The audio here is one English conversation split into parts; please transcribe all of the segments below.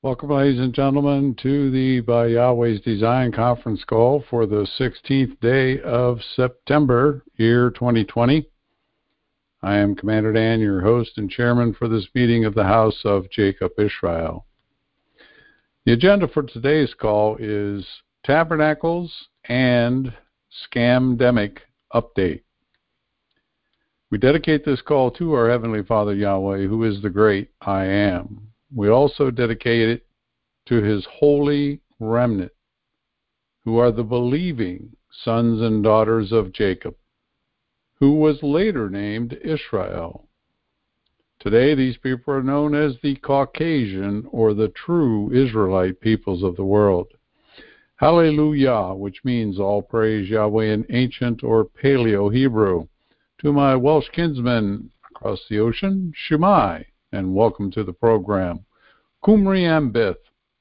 Welcome, ladies and gentlemen, to the By Yahweh's Design conference call for the 16th day of September, year 2020. I am Commander Dan, your host and chairman for this meeting of the House of Jacob Israel. The agenda for today's call is Tabernacles and Scamdemic Update. We dedicate this call to our Heavenly Father Yahweh, who is the great I Am. We also dedicate it to His holy remnant, who are the believing sons and daughters of Jacob, who was later named Israel. Today, these people are known as the Caucasian or the true Israelite peoples of the world. Hallelujah, which means all praise Yahweh in ancient or Paleo-Hebrew. To my Welsh kinsmen across the ocean, Shemai, and welcome to the program. Cumri Ambith.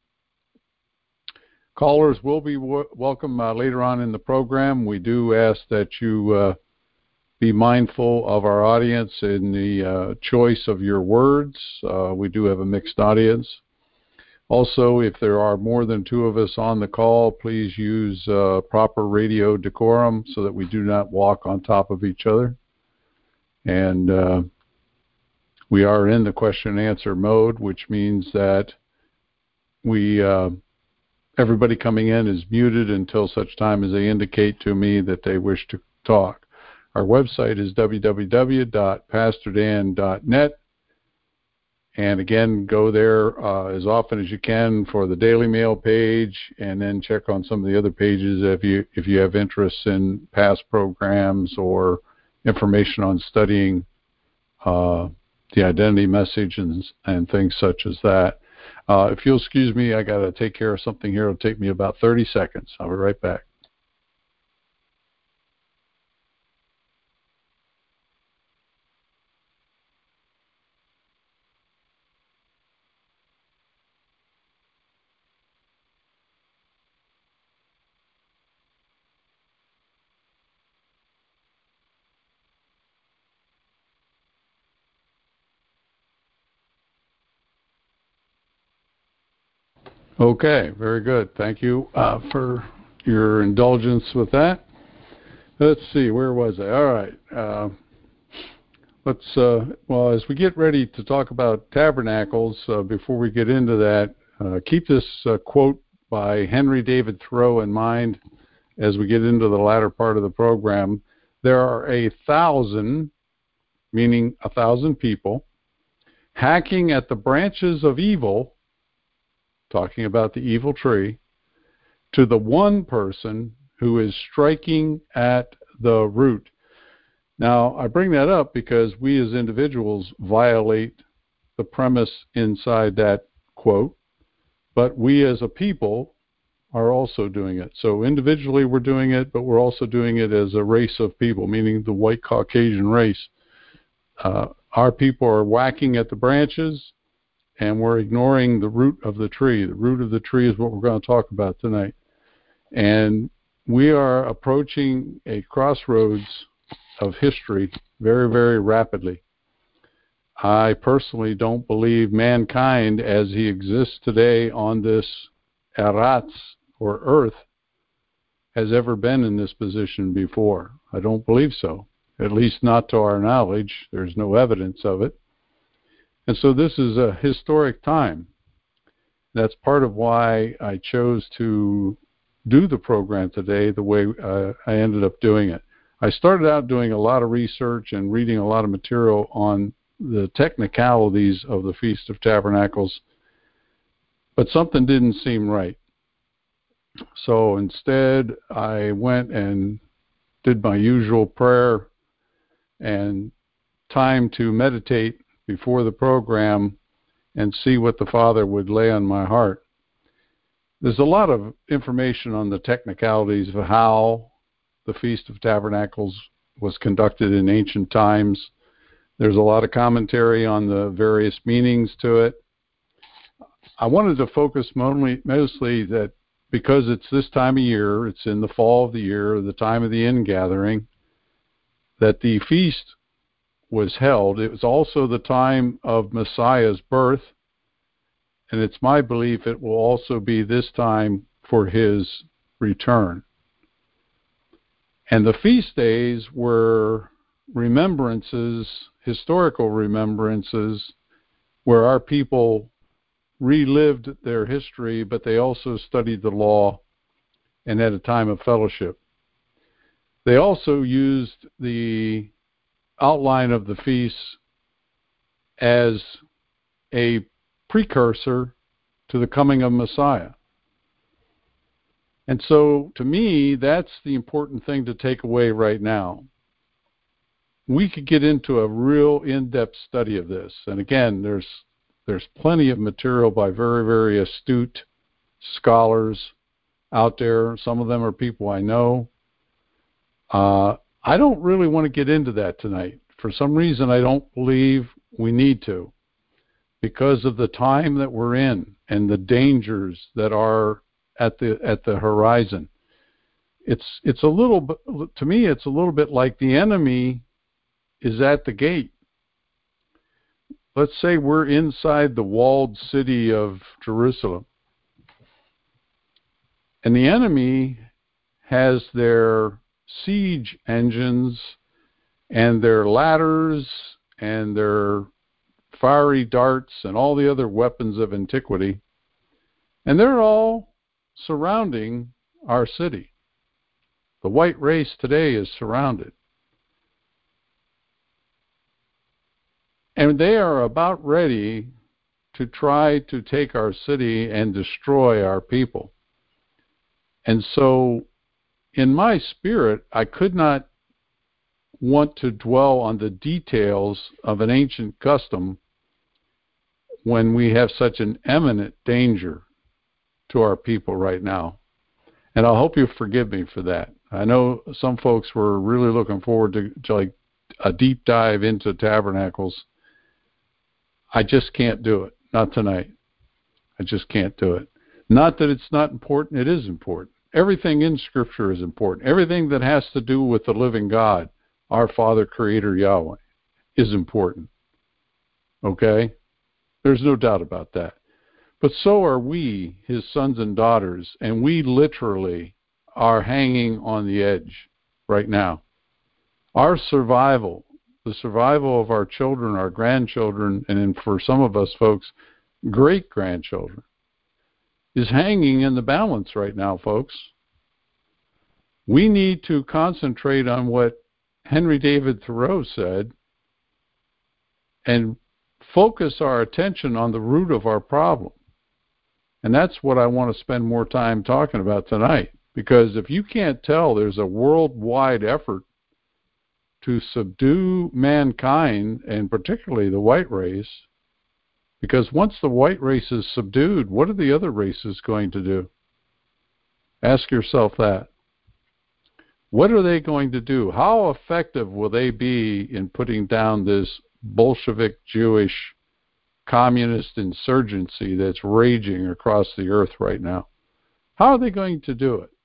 Callers will be welcome later on in the program. We do ask that you be mindful of our audience in the choice of your words. We do have a mixed audience. Also, if there are more than two of us on the call, please use proper radio decorum so that we do not walk on top of each other. And we are in the question and answer mode, which means that everybody coming in is muted until such time as they indicate to me that they wish to talk. Our website is www.pastordan.net. And again, go there as often as you can for the Daily Mail page, and then check on some of the other pages if you have interest in past programs or information on studying the identity message and things such as that. If you'll excuse me, I got to take care of something here. It'll take me about 30 seconds. I'll be right back. Okay, very good. Thank you for your indulgence with that. Let's see, where was I? All right. Well, as we get ready to talk about tabernacles, before we get into that, keep this quote by Henry David Thoreau in mind as we get into the latter part of the program. There are 1,000, meaning 1,000 people, hacking at the branches of evil, talking about the evil tree, to the one person who is striking at the root. Now, I bring that up because we as individuals violate the premise inside that quote, but we as a people are also doing it. So individually we're doing it, but we're also doing it as a race of people, meaning the white Caucasian race. Our people are whacking at the branches, and we're ignoring the root of the tree. The root of the tree is what we're going to talk about tonight. And we are approaching a crossroads of history very, very rapidly. I personally don't believe mankind as he exists today on this Eretz, or earth, has ever been in this position before. I don't believe so, at least not to our knowledge. There's no evidence of it. And so this is a historic time. That's part of why I chose to do the program today the way I ended up doing it. I started out doing a lot of research and reading a lot of material on the technicalities of the Feast of Tabernacles, but something didn't seem right. So instead, I went and did my usual prayer and time to meditate before the program and see what the Father would lay on my heart. There's a lot of information on the technicalities of how the Feast of Tabernacles was conducted in ancient times. There's a lot of commentary on the various meanings to it. I wanted to focus mostly that because it's this time of year, it's in the fall of the year, the time of the ingathering, that the feast was held. It was also the time of Messiah's birth, and it's my belief it will also be this time for his return. And the feast days were remembrances, historical remembrances, where our people relived their history, but they also studied the law and had a time of fellowship. They also used the outline of the feasts as a precursor to the coming of Messiah. And so, to me, that's the important thing to take away right now. We could get into a real in-depth study of this. And again, there's plenty of material by very, very astute scholars out there. Some of them are people I know. I don't really want to get into that tonight. For some reason, I don't believe we need to, because of the time that we're in and the dangers that are at the horizon. It's a little bit, to me, it's a little bit like the enemy is at the gate. Let's say we're inside the walled city of Jerusalem, and the enemy has their siege engines and their ladders and their fiery darts and all the other weapons of antiquity, and they're all surrounding our city. The white race today is surrounded. And they are about ready to try to take our city and destroy our people. And so, in my spirit, I could not want to dwell on the details of an ancient custom when we have such an imminent danger to our people right now. And I hope you forgive me for that. I know some folks were really looking forward to like a deep dive into tabernacles. I just can't do it. Not tonight. I just can't do it. Not that it's not important. It is important. Everything in Scripture is important. Everything that has to do with the living God, our Father, Creator, Yahweh, is important. Okay? There's no doubt about that. But so are we, His sons and daughters, and we literally are hanging on the edge right now. Our survival, the survival of our children, our grandchildren, and for some of us folks, great-grandchildren, is hanging in the balance right now, folks. We need to concentrate on what Henry David Thoreau said and focus our attention on the root of our problem. And that's what I want to spend more time talking about tonight. Because if you can't tell, there's a worldwide effort to subdue mankind, and particularly the white race. Because once the white race is subdued, what are the other races going to do? Ask yourself that. What are they going to do? How effective will they be in putting down this Bolshevik Jewish communist insurgency that's raging across the earth right now? How are they going to do it?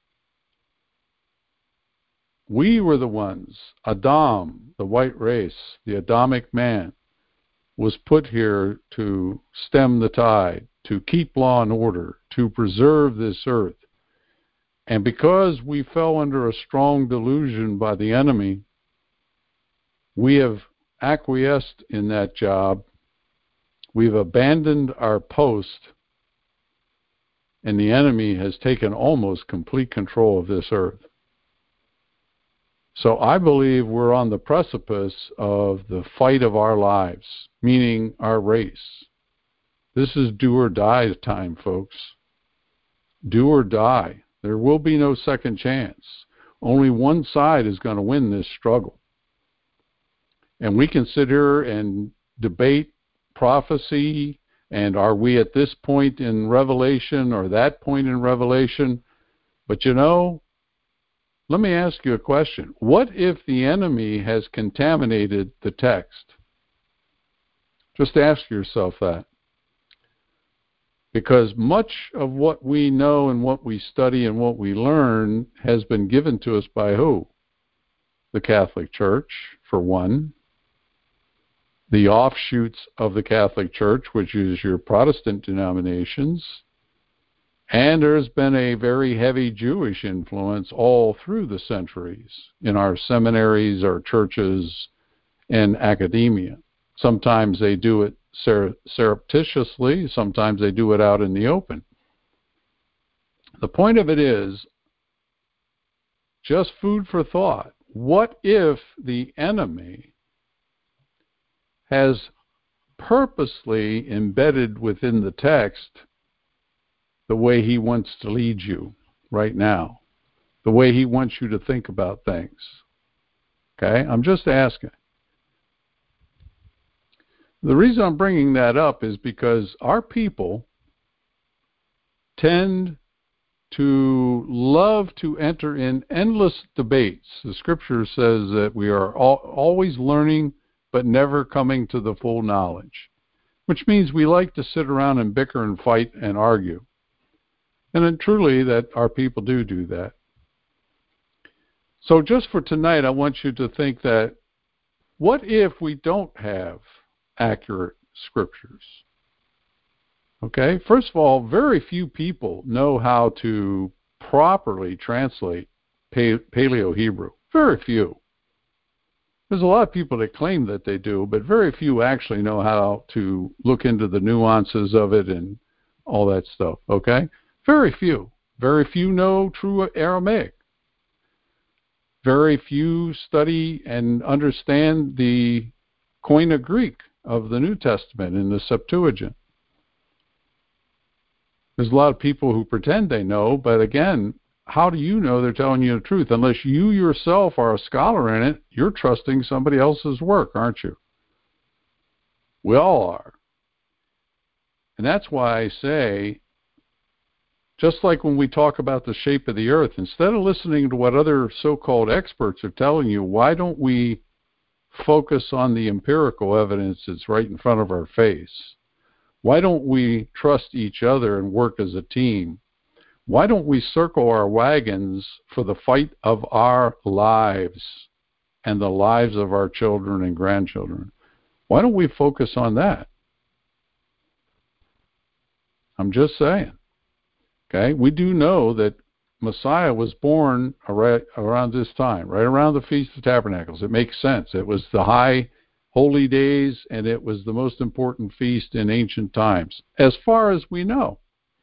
We were the ones, Adam, the white race, the Adamic man, was put here to stem the tide, to keep law and order, to preserve this earth. And because we fell under a strong delusion by the enemy, we have acquiesced in that job. We've abandoned our post, and the enemy has taken almost complete control of this earth. So I believe we're on the precipice of the fight of our lives, meaning our race. This is do or die time, folks. Do or die. There will be no second chance. Only one side is going to win this struggle. And we can sit here and debate prophecy, and are we at this point in Revelation or that point in Revelation? But you know, let me ask you a question. What if the enemy has contaminated the text? Just ask yourself that. Because much of what we know and what we study and what we learn has been given to us by who? The Catholic Church, for one. the offshoots of the Catholic Church, which is your Protestant denominations, and there's been a very heavy Jewish influence all through the centuries in our seminaries, our churches, and academia. Sometimes they do it surreptitiously, sometimes they do it out in the open. The point of it is just food for thought. What if the enemy has purposely embedded within the text the way he wants to lead you right now, the way he wants you to think about things? Okay? I'm just asking. The reason I'm bringing that up is because our people tend to love to enter in endless debates. The scripture says that we are always learning but never coming to the full knowledge, which means we like to sit around and bicker and fight and argue. And then truly that our people do that. So just for tonight, I want you to think that, what if we don't have accurate scriptures? Okay, first of all, very few people know how to properly translate Paleo-Hebrew. Very few. There's a lot of people that claim that they do, but very few actually know how to look into the nuances of it and all that stuff, okay? Very few. Very few know true Aramaic. Very few study and understand the Koine Greek of the New Testament in the Septuagint. There's a lot of people who pretend they know, but again, how do you know they're telling you the truth? Unless you yourself are a scholar in it, you're trusting somebody else's work, aren't you? We all are. And that's why I say, just like when we talk about the shape of the earth, instead of listening to what other so-called experts are telling you, why don't we focus on the empirical evidence that's right in front of our face? Why don't we trust each other and work as a team? Why don't we circle our wagons for the fight of our lives and the lives of our children and grandchildren? Why don't we focus on that? I'm just saying. Okay, we do know that Messiah was born around this time, right around the Feast of Tabernacles. It makes sense. It was the high holy days, and it was the most important feast in ancient times, as far as we know.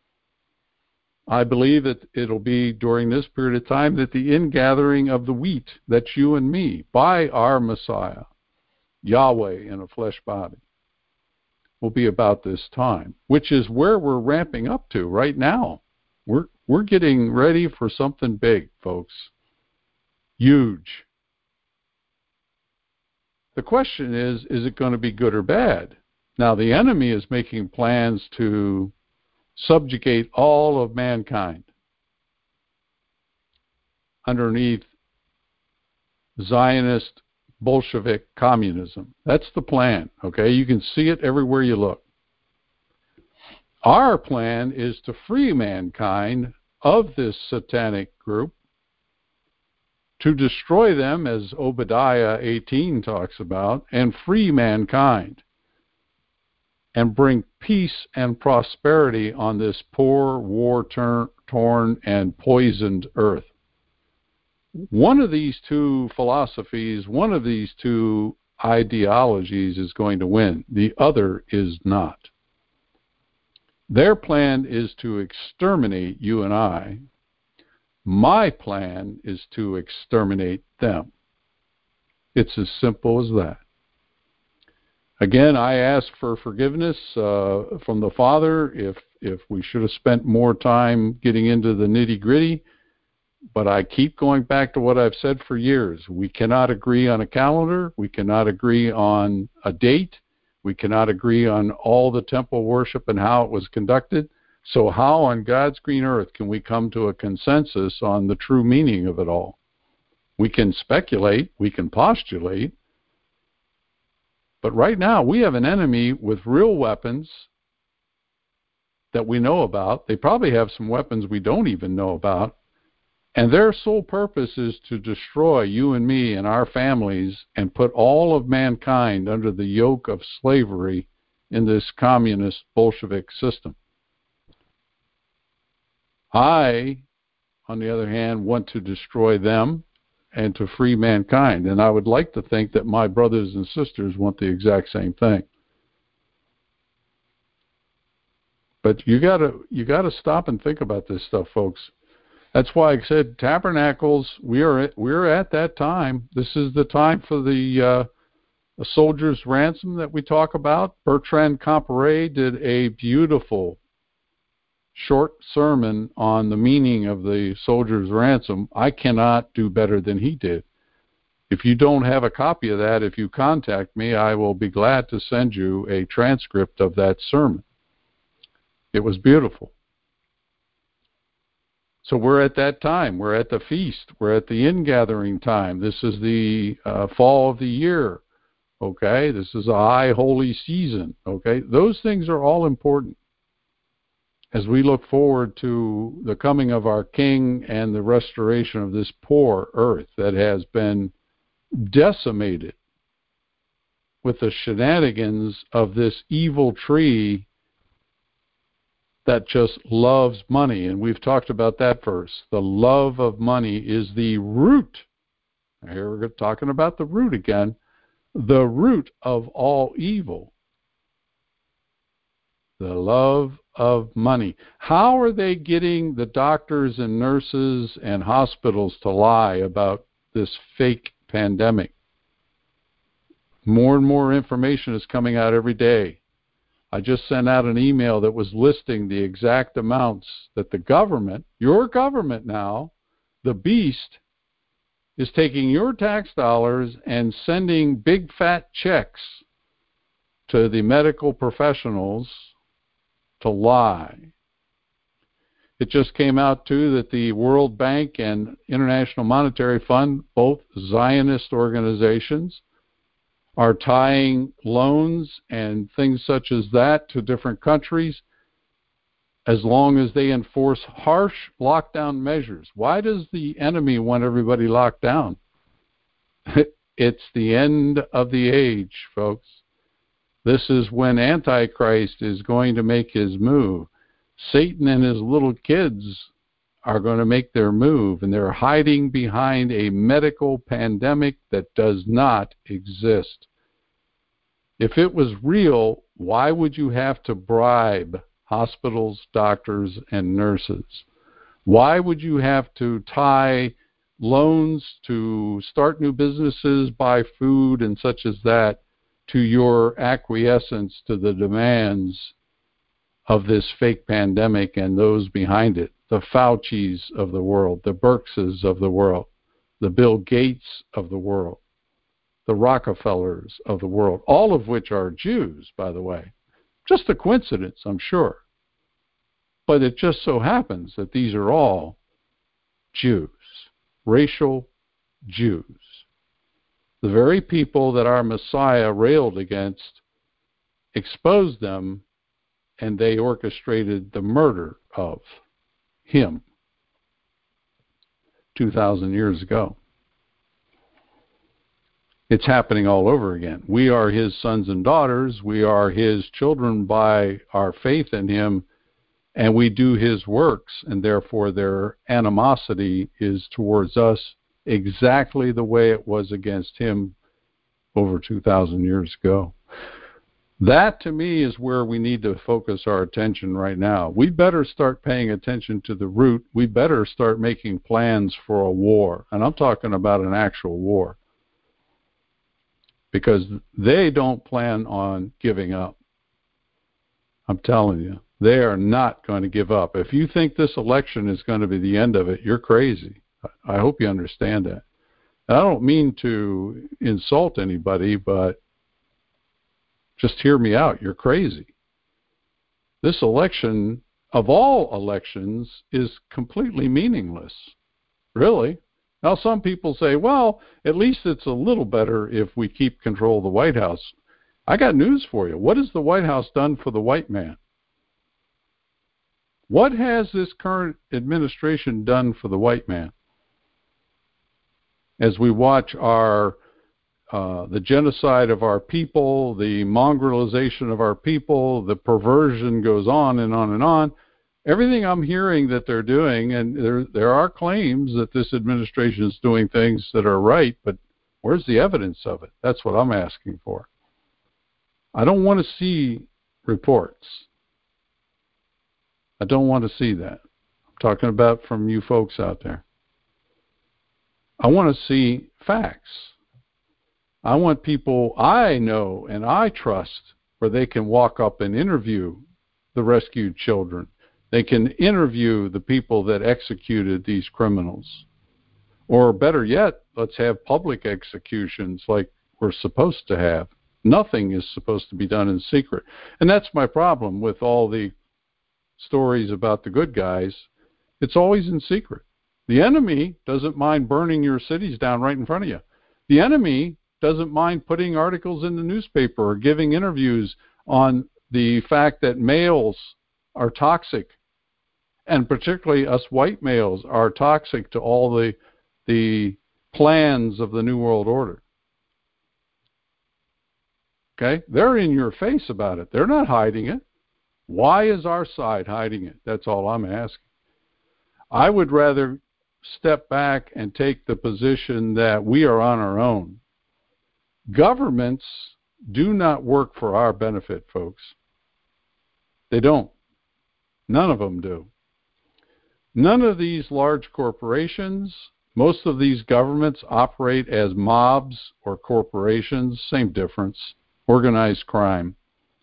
I believe that it'll be during this period of time that the ingathering of the wheat, that's you and me, by our Messiah, Yahweh in a flesh body, will be about this time, which is where we're ramping up to right now. We're getting ready for something big, folks. Huge. The question is it going to be good or bad? Now, the enemy is making plans to subjugate all of mankind underneath Zionist Bolshevik communism. That's the plan, okay? You can see it everywhere you look. Our plan is to free mankind of this satanic group, to destroy them, as Obadiah 18 talks about, and free mankind, and bring peace and prosperity on this poor, war-torn, and poisoned earth. One of these two philosophies, one of these two ideologies is going to win. The other is not. Their plan is to exterminate you and I. My plan is to exterminate them. It's as simple as that. Again, I ask for forgiveness from the Father if we should have spent more time getting into the nitty-gritty, but I keep going back to what I've said for years. We cannot agree on a calendar. We cannot agree on a date. We cannot agree on all the temple worship and how it was conducted. So how on God's green earth can we come to a consensus on the true meaning of it all? We can speculate, we can postulate, but right now we have an enemy with real weapons that we know about. They probably have some weapons we don't even know about, And their sole purpose is to destroy you and me and our families and put all of mankind under the yoke of slavery in this communist Bolshevik system. I, on the other hand, want to destroy them and to free mankind. And I would like to think that my brothers and sisters want the exact same thing. But you gotta stop and think about this stuff, folks. That's why I said Tabernacles. We're at that time. This is the time for the soldier's ransom that we talk about. Bertrand Comparet did a beautiful short sermon on the meaning of the soldier's ransom. I cannot do better than he did. If you don't have a copy of that, if you contact me, I will be glad to send you a transcript of that sermon. It was beautiful. So we're at that time. We're at the feast. We're at the ingathering time. This is the fall of the year. Okay? This is a high holy season. Okay? Those things are all important as we look forward to the coming of our King and the restoration of this poor earth that has been decimated with the shenanigans of this evil tree that just loves money. And we've talked about that verse. The love of money is the root. Here we're talking about the root again. The root of all evil. The love of money. How are they getting the doctors and nurses and hospitals to lie about this fake pandemic? More and more information is coming out every day. I just sent out an email that was listing the exact amounts that the government, your government now, the beast, is taking your tax dollars and sending big fat checks to the medical professionals to lie. It just came out, too, that the World Bank and International Monetary Fund, both Zionist organizations, are tying loans and things such as that to different countries as long as they enforce harsh lockdown measures. Why does the enemy want everybody locked down? It's the end of the age, folks. This is when Antichrist is going to make his move. Satan and his little kids are going to make their move, and they're hiding behind a medical pandemic that does not exist. If it was real, why would you have to bribe hospitals, doctors, and nurses? Why would you have to tie loans to start new businesses, buy food, and such as that to your acquiescence to the demands of this fake pandemic and those behind it? The Faucis of the world, the Birxes of the world, the Bill Gates of the world, the Rockefellers of the world, all of which are Jews, by the way. Just a coincidence, I'm sure. But it just so happens that these are all Jews, racial Jews. The very people that our Messiah railed against exposed them, and they orchestrated the murder of him 2,000 years ago. It's happening all over again. We are his sons and daughters. We are his children by our faith in him, and we do his works, and therefore their animosity is towards us exactly the way it was against him over 2,000 years ago. That, to me, is where we need to focus our attention right now. We better start paying attention to the root. We better start making plans for a war, and I'm talking about an actual war, because they don't plan on giving up. I'm telling you, they are not going to give up. If you think this election is going to be the end of it, you're crazy. I hope you understand that. And I don't mean to insult anybody, but just hear me out. You're crazy. This election, of all elections, is completely meaningless. Really. Now, some people say, well, at least it's a little better if we keep control of the White House. I got news for you. What has the White House done for the white man? What has this current administration done for the white man? as we watch the genocide of our people, the mongrelization of our people, the perversion goes on and on and on. Everything I'm hearing that they're doing, and there are claims that this administration is doing things that are right, but where's the evidence of it? That's what I'm asking for. I don't want to see reports. I don't want to see that. I'm talking about from you folks out there. I want to see facts. I want people I know and I trust where they can walk up and interview the rescued children. They can interview the people that executed these criminals. Or better yet, let's have public executions like we're supposed to have. Nothing is supposed to be done in secret. And that's my problem with all the stories about the good guys. It's always in secret. The enemy doesn't mind burning your cities down right in front of you. The enemy doesn't mind putting articles in the newspaper or giving interviews on the fact that males are toxic, and particularly us white males are toxic to all the plans of the New World Order. Okay? They're in your face about it. They're not hiding it. Why is our side hiding it? That's all I'm asking. I would rather step back and take the position that we are on our own. Governments do not work for our benefit, folks. They don't. None of them do. None of these large corporations, most of these governments operate as mobs or corporations, same difference, organized crime.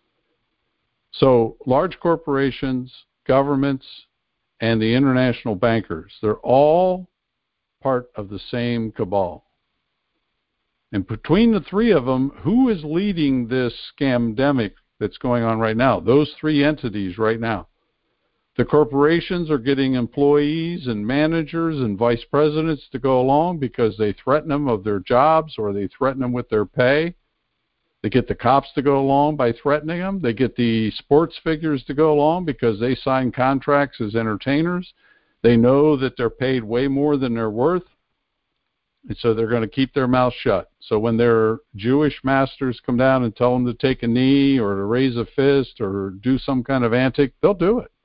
So large corporations, governments, and the international bankers, they're all part of the same cabal. And between the three of them, who is leading this scamdemic that's going on right now? Those three entities right now. The corporations are getting employees and managers and vice presidents to go along because they threaten them of their jobs or they threaten them with their pay. They get the cops to go along by threatening them. They get the sports figures to go along because they sign contracts as entertainers. They know that they're paid way more than they're worth. And so they're going to keep their mouth shut. So when their Jewish masters come down and tell them to take a knee or to raise a fist or do some kind of antic, they'll do it.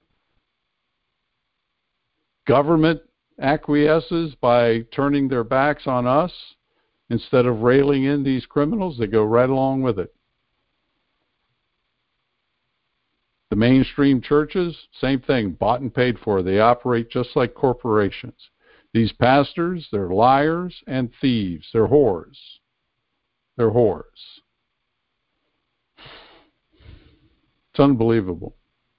Government acquiesces by turning their backs on us. Instead of railing in these criminals, they go right along with it. The mainstream churches, same thing, bought and paid for. They operate just like corporations. These pastors, they're liars and thieves. They're whores. They're whores. It's unbelievable.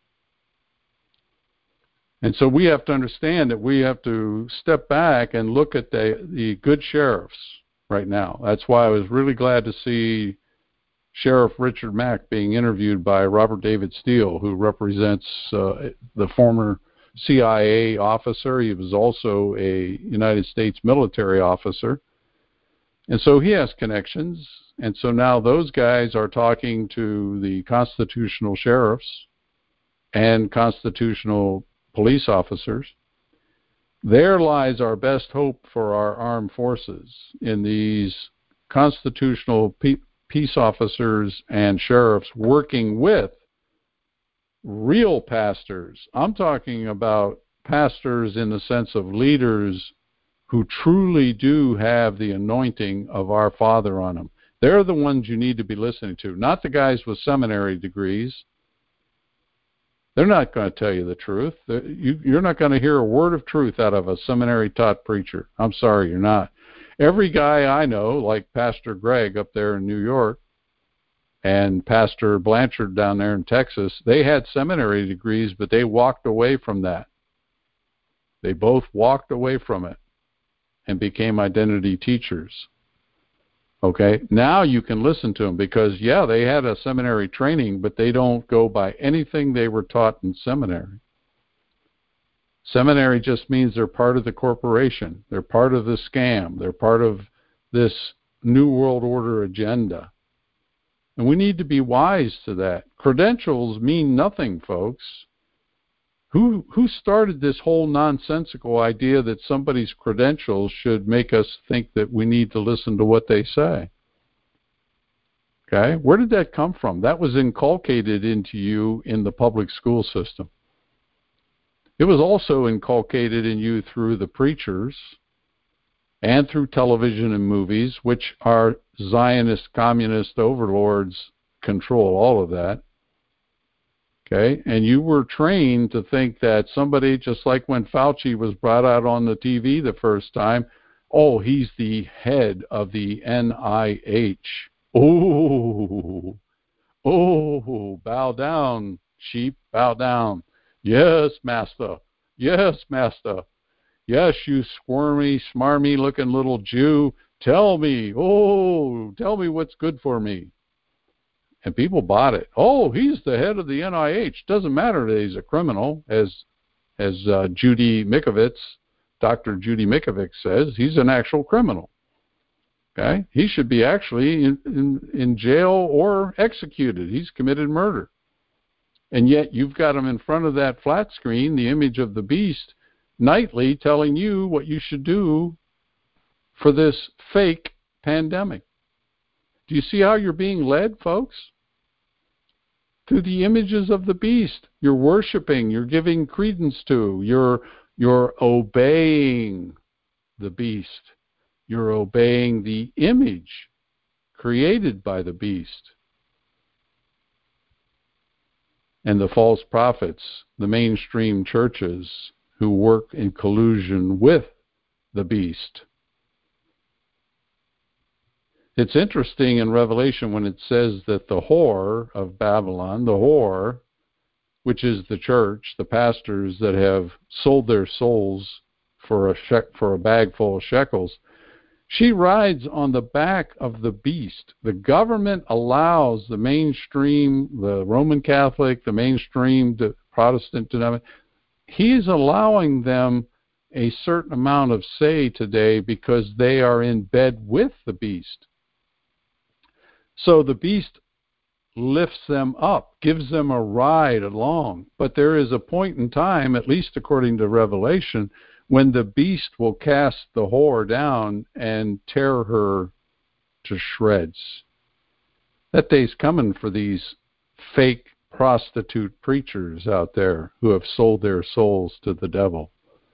And so we have to understand that we have to step back and look at the good sheriffs right now. That's why I was really glad to see Sheriff Richard Mack being interviewed by Robert David Steele, who represents the former CIA officer. He was also a United States military officer. And so he has connections. And so now those guys are talking to the constitutional sheriffs and constitutional police officers. There lies our best hope for our armed forces, in these constitutional peace officers and sheriffs working with real pastors. I'm talking about pastors in the sense of leaders who truly do have the anointing of our Father on them. They're the ones you need to be listening to, not the guys with seminary degrees. They're not going to tell you the truth. You're not going to hear a word of truth out of a seminary-taught preacher. I'm sorry, you're not. Every guy I know, like Pastor Greg up there in New York and Pastor Blanchard down there in Texas, they had seminary degrees, but they walked away from that. They both walked away from it and became identity teachers. Okay, now you can listen to them because, yeah, they had a seminary training, but they don't go by anything they were taught in seminary. Seminary just means they're part of the corporation. They're part of the scam. They're part of this New World Order agenda. And we need to be wise to that. Credentials mean nothing, folks. Who started this whole nonsensical idea that somebody's credentials should make us think that we need to listen to what they say? Okay? Where did that come from? That was inculcated into you in the public school system. It was also inculcated in you through the preachers and through television and movies, which our Zionist, communist overlords control all of that. Okay? And you were trained to think that somebody, just like when Fauci was brought out on the TV the first time, oh, he's the head of the NIH. Oh, bow down, sheep, bow down. Yes, master. Yes, master. Yes, you squirmy, smarmy looking little Jew. Tell me what's good for me. And people bought it. Oh, he's the head of the NIH. Doesn't matter that he's a criminal, as Judy Mikovits, Dr. Judy Mikovits says, he's an actual criminal. Okay? He should be actually in jail or executed. He's committed murder. And yet you've got him in front of that flat screen, the image of the beast, nightly telling you what you should do for this fake pandemic. Do you see how you're being led, folks? Through the images of the beast. You're worshiping, you're giving credence to, you're obeying the beast. You're obeying the image created by the beast. And the false prophets, the mainstream churches who work in collusion with the beast. It's interesting in Revelation when it says that the whore of Babylon, the whore, which is the church, the pastors that have sold their souls for a bag full of shekels, she rides on the back of the beast. The government allows the mainstream, the Roman Catholic, the mainstream, the Protestant denomination, he's allowing them a certain amount of say today because they are in bed with the beast. So the beast lifts them up, gives them a ride along. But there is a point in time, at least according to Revelation, when the beast will cast the whore down and tear her to shreds. That day's coming for these fake prostitute preachers out there who have sold their souls to the devil.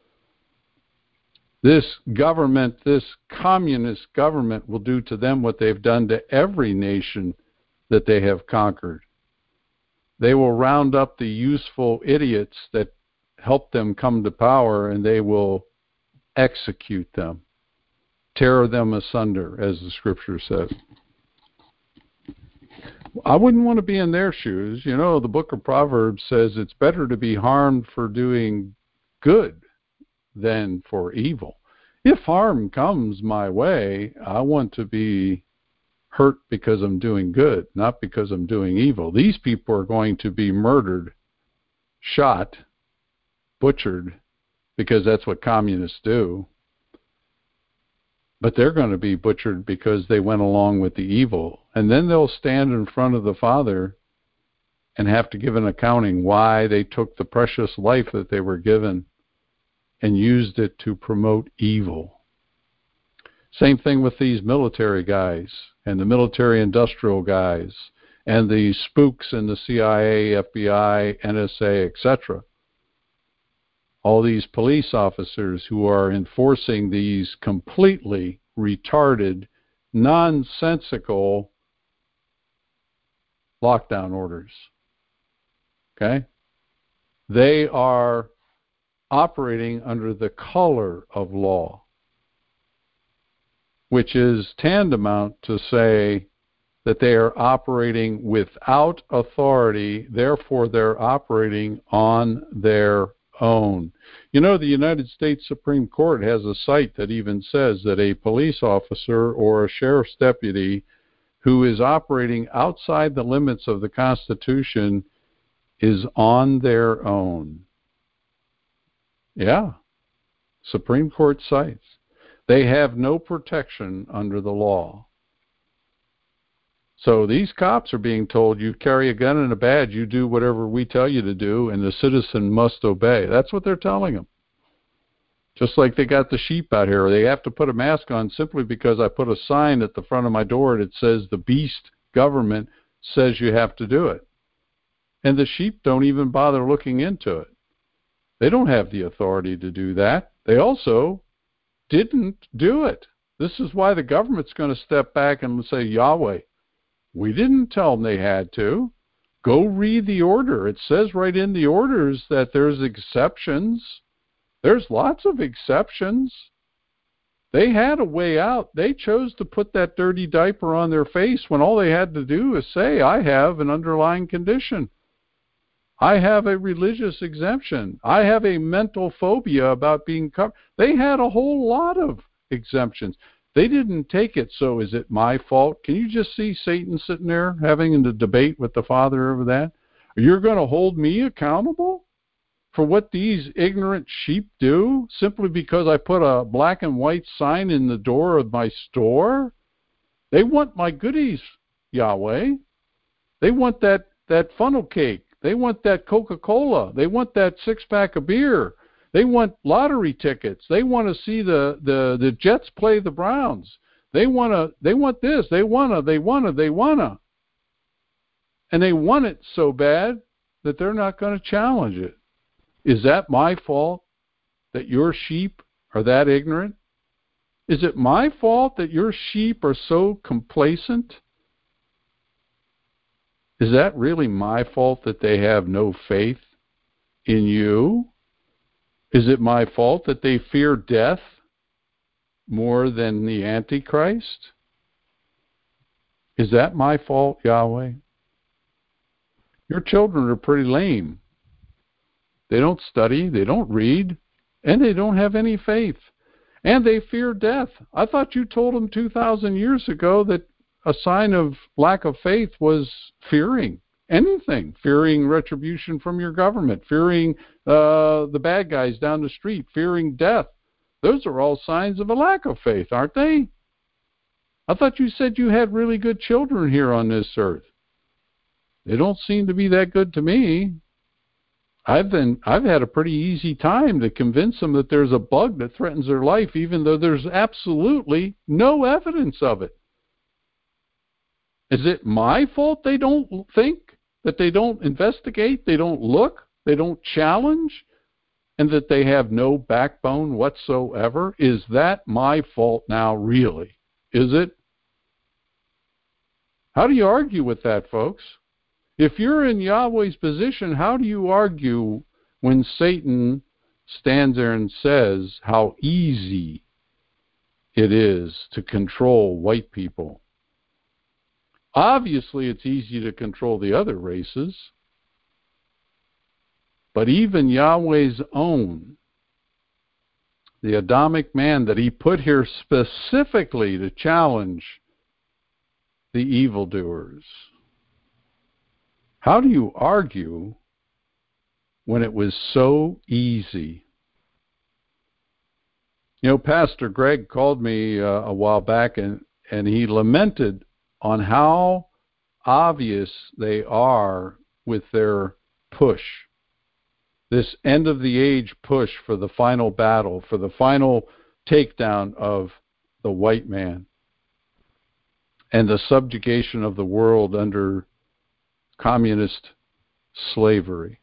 This government, this communist government, will do to them what they've done to every nation that they have conquered. They will round up the useful idiots that help them come to power, and they will execute them, tear them asunder, as the scripture says. I wouldn't want to be in their shoes. You know, the book of Proverbs says it's better to be harmed for doing good than for evil. If harm comes my way, I want to be hurt because I'm doing good, not because I'm doing evil. These people are going to be murdered, shot, butchered, because that's what communists do. But they're going to be butchered because they went along with the evil. And then they'll stand in front of the Father and have to give an accounting why they took the precious life that they were given and used it to promote evil. Same thing with these military guys and the military industrial guys and the spooks in the CIA, FBI, NSA, etc. All these police officers who are enforcing these completely retarded, nonsensical lockdown orders. Okay? They are operating under the color of law, which is tantamount to say that they are operating without authority, therefore they're operating on their own. You know, the United States Supreme Court has a site that even says that a police officer or a sheriff's deputy who is operating outside the limits of the Constitution is on their own. Yeah, Supreme Court sites. They have no protection under the law. So these cops are being told, you carry a gun and a badge, you do whatever we tell you to do, and the citizen must obey. That's what they're telling them. Just like they got the sheep out here. They have to put a mask on simply because I put a sign at the front of my door that says the beast government says you have to do it. And the sheep don't even bother looking into it. They don't have the authority to do that. They also didn't do it. This is why the government's going to step back and say, Yahweh, we didn't tell them they had to. Go read the order. It says right in the orders that there's exceptions. There's lots of exceptions. They had a way out. They chose to put that dirty diaper on their face when all they had to do is say, I have an underlying condition. I have a religious exemption. I have a mental phobia about being covered. They had a whole lot of exemptions. They didn't take it, so is it my fault? Can you just see Satan sitting there having a debate with the Father over that? You're going to hold me accountable for what these ignorant sheep do simply because I put a black and white sign in the door of my store? They want my goodies, Yahweh. They want that funnel cake. They want that Coca-Cola. They want that six-pack of beer. They want lottery tickets. They want to see the Jets play the Browns. They want this. They want to. And they want it so bad that they're not going to challenge it. Is that my fault that your sheep are that ignorant? Is it my fault that your sheep are so complacent? Is that really my fault that they have no faith in you? Is it my fault that they fear death more than the Antichrist? Is that my fault, Yahweh? Your children are pretty lame. They don't study, they don't read, and they don't have any faith. And they fear death. I thought you told them 2,000 years ago that a sign of lack of faith was fearing anything, fearing retribution from your government, fearing the bad guys down the street, fearing death. Those are all signs of a lack of faith, aren't they? I thought you said you had really good children here on this earth. They don't seem to be that good to me. I've had a pretty easy time to convince them that there's a bug that threatens their life, even though there's absolutely no evidence of it. Is it my fault they don't think, that they don't investigate, they don't look, they don't challenge, and that they have no backbone whatsoever? Is that my fault now, really? Is it? How do you argue with that, folks? If you're in Yahweh's position, how do you argue when Satan stands there and says how easy it is to control white people? Obviously, it's easy to control the other races. But even Yahweh's own, the Adamic man that he put here specifically to challenge the evildoers, how do you argue when it was so easy? You know, Pastor Greg called me a while back, and he lamented on how obvious they are with their push, this end-of-the-age push for the final battle, for the final takedown of the white man and the subjugation of the world under communist slavery.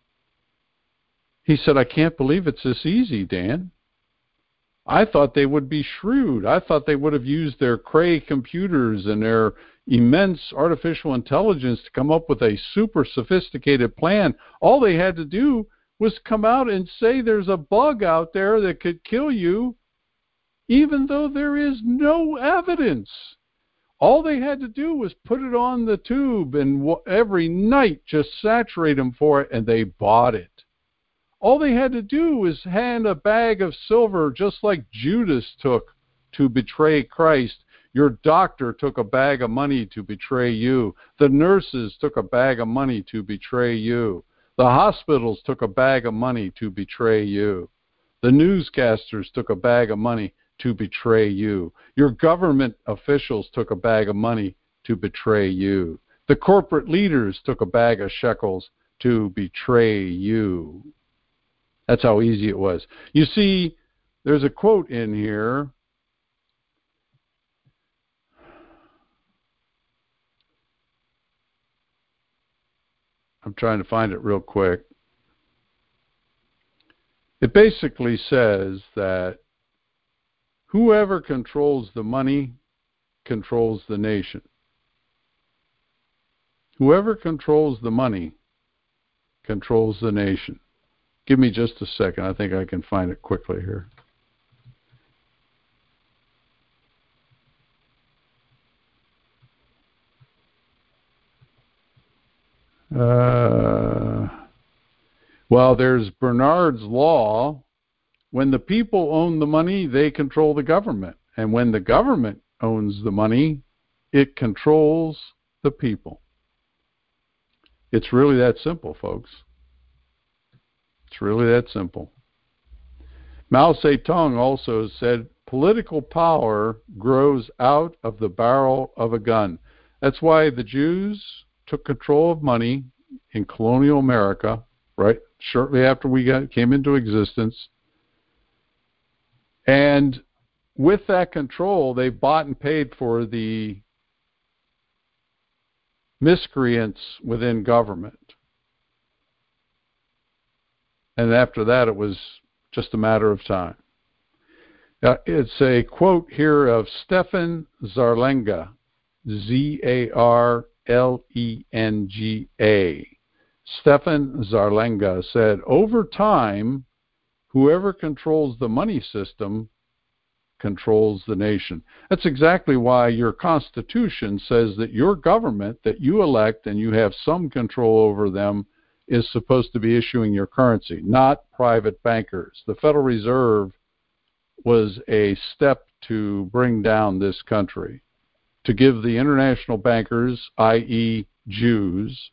He said, I can't believe it's this easy, Dan. I thought they would be shrewd. I thought they would have used their Cray computers and their immense artificial intelligence to come up with a super sophisticated plan. All they had to do was come out and say there's a bug out there that could kill you, even though there is no evidence. All they had to do was put it on the tube and every night just saturate them for it, and they bought it. All they had to do was hand a bag of silver, just like Judas took to betray Christ. Your doctor took a bag of money to betray you. The nurses took a bag of money to betray you. The hospitals took a bag of money to betray you. The newscasters took a bag of money to betray you. Your government officials took a bag of money to betray you. The corporate leaders took a bag of shekels to betray you. That's how easy it was. You see, there's a quote in here. I'm trying to find it real quick. It basically says that whoever controls the money controls the nation. Whoever controls the money controls the nation. Give me just a second. I think I can find it quickly here. Well, there's Bernard's law. When the people own the money, they control the government. And when the government owns the money, it controls the people. It's really that simple, folks. It's really that simple. Mao Zedong also said, political power grows out of the barrel of a gun. That's why the Jews took control of money in colonial America, right, shortly after we came into existence. And with that control, they bought and paid for the miscreants within government. And after that, it was just a matter of time. It's a quote here of Stefan Zarlenga, Z-A-R-L-E-N-G-A. Stefan Zarlenga said, over time, whoever controls the money system controls the nation. That's exactly why your Constitution says that your government that you elect and you have some control over them is supposed to be issuing your currency, not private bankers. The Federal Reserve was a step to bring down this country, to give the international bankers, i.e. Jews,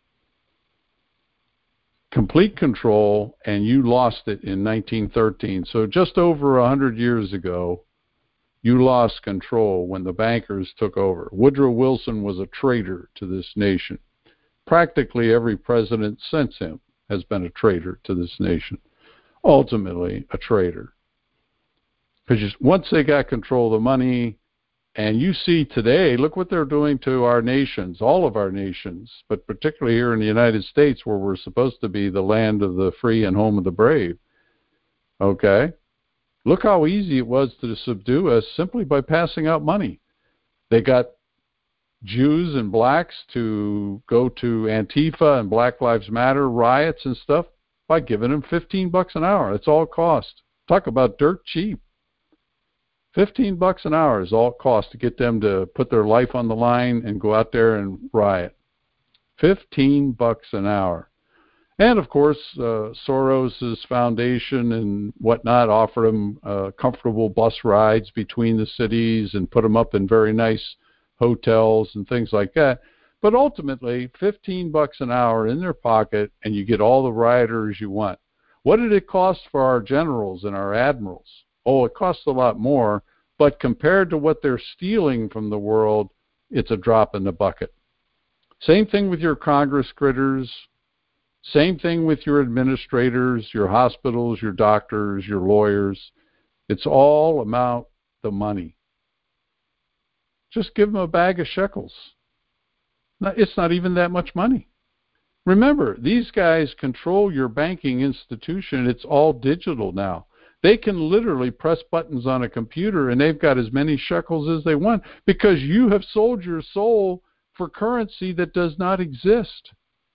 complete control, and you lost it in 1913. So just over 100 years ago, you lost control when the bankers took over. Woodrow Wilson was a traitor to this nation. Practically every president since him has been a traitor to this nation. Ultimately, a traitor. Because once they got control of the money, and you see today, look what they're doing to our nations, all of our nations, but particularly here in the United States where we're supposed to be the land of the free and home of the brave. Okay? Look how easy it was to subdue us simply by passing out money. They got Jews and blacks to go to Antifa and Black Lives Matter riots and stuff by giving them $15 an hour. That's all it cost. Talk about dirt cheap. $15 an hour is all it costs to get them to put their life on the line and go out there and riot. $15 an hour. And, of course, Soros' foundation and whatnot offer them comfortable bus rides between the cities and put them up in very nice hotels and things like that. But ultimately, $15 an hour in their pocket, and you get all the rioters you want. What did it cost for our generals and our admirals? Oh, it costs a lot more, but compared to what they're stealing from the world, it's a drop in the bucket. Same thing with your Congress critters. Same thing with your administrators, your hospitals, your doctors, your lawyers. It's all about the money. Just give them a bag of shekels. It's not even that much money. Remember, these guys control your banking institution. It's all digital now. They can literally press buttons on a computer and they've got as many shekels as they want because you have sold your soul for currency that does not exist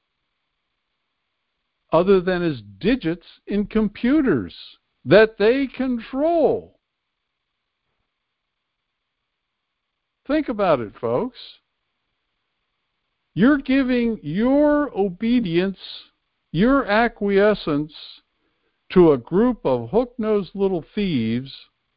other than as digits in computers that they control. Think about it, folks. You're giving your obedience, your acquiescence to a group of hook-nosed little thieves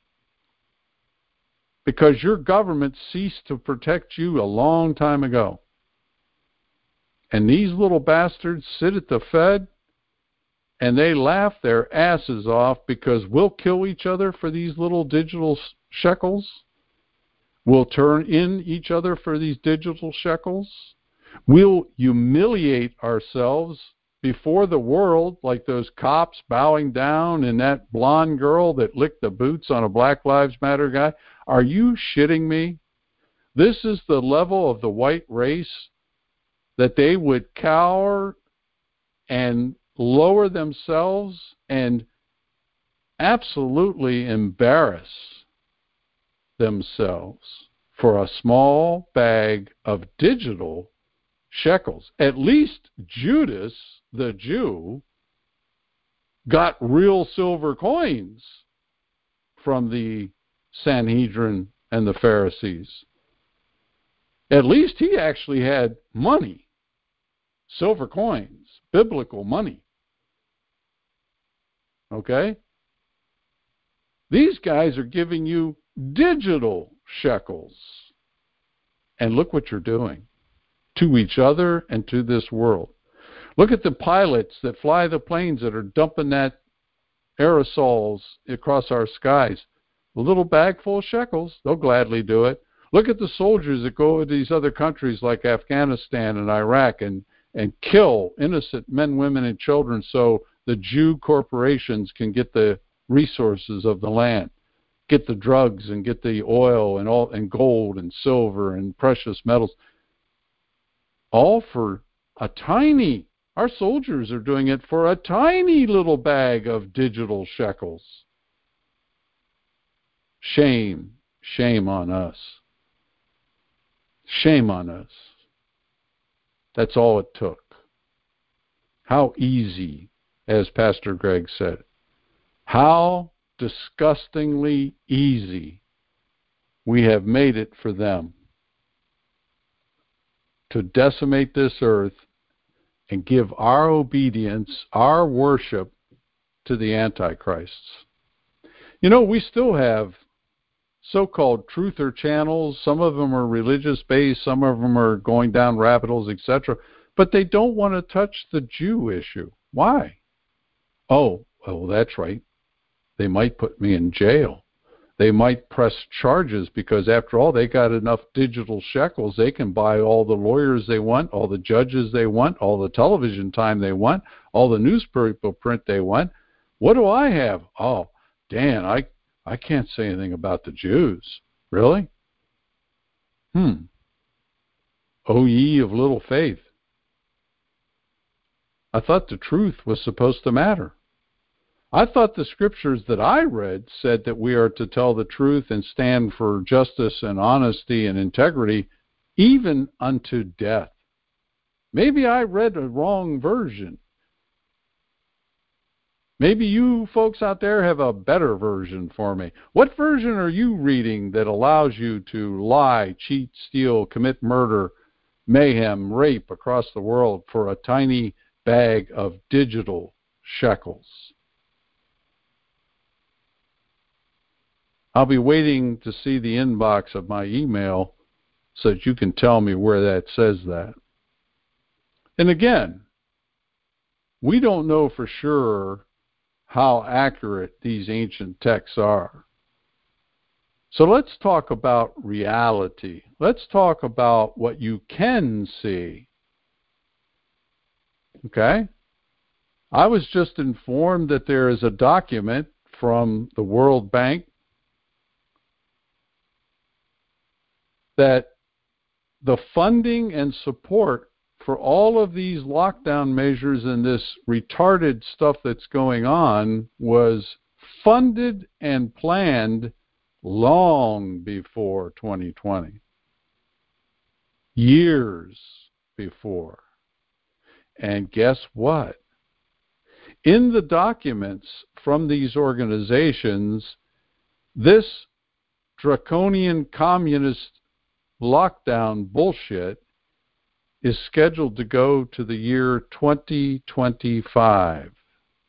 because your government ceased to protect you a long time ago. And these little bastards sit at the Fed and they laugh their asses off because we'll kill each other for these little digital shekels. We'll turn in each other for these digital shekels. We'll humiliate ourselves before the world, like those cops bowing down and that blonde girl that licked the boots on a Black Lives Matter guy. Are you shitting me? This is the level of the white race, that they would cower and lower themselves and absolutely embarrass themselves for a small bag of digital shekels. At least Judas, the Jew, got real silver coins from the Sanhedrin and the Pharisees. At least he actually had money, silver coins, biblical money. Okay? These guys are giving you digital shekels. And look what you're doing to each other and to this world. Look at the pilots that fly the planes that are dumping that aerosols across our skies. A little bag full of shekels, they'll gladly do it. Look at the soldiers that go to these other countries like Afghanistan and Iraq and kill innocent men, women, and children so the Jew corporations can get the resources of the land, get the drugs and get the oil and gold and silver and precious metals. All for a tiny, our soldiers are doing it for a tiny little bag of digital shekels. Shame, shame on us. Shame on us. That's all it took. How easy, as Pastor Greg said, how disgustingly easy we have made it for them to decimate this earth and give our obedience, our worship to the Antichrists. You know, we still have so-called truther channels. Some of them are religious-based, some of them are going down rabbit holes, etc. But they don't want to touch the Jew issue. Why? Oh, well, that's right. They might put me in jail. They might press charges because, after all, they got enough digital shekels. They can buy all the lawyers they want, all the judges they want, all the television time they want, all the newspaper print they want. What do I have? Oh, Dan, I can't say anything about the Jews. Really? O ye of little faith. I thought the truth was supposed to matter. I thought the scriptures that I read said that we are to tell the truth and stand for justice and honesty and integrity, even unto death. Maybe I read a wrong version. Maybe you folks out there have a better version for me. What version are you reading that allows you to lie, cheat, steal, commit murder, mayhem, rape across the world for a tiny bag of digital shekels? I'll be waiting to see the inbox of my email so that you can tell me where that says that. And again, we don't know for sure how accurate these ancient texts are. So let's talk about reality. Let's talk about what you can see. Okay? I was just informed that there is a document from the World Bank that the funding and support for all of these lockdown measures and this retarded stuff that's going on was funded and planned long before 2020. Years before. And guess what? In the documents from these organizations, this draconian communist lockdown bullshit is scheduled to go to the year 2025.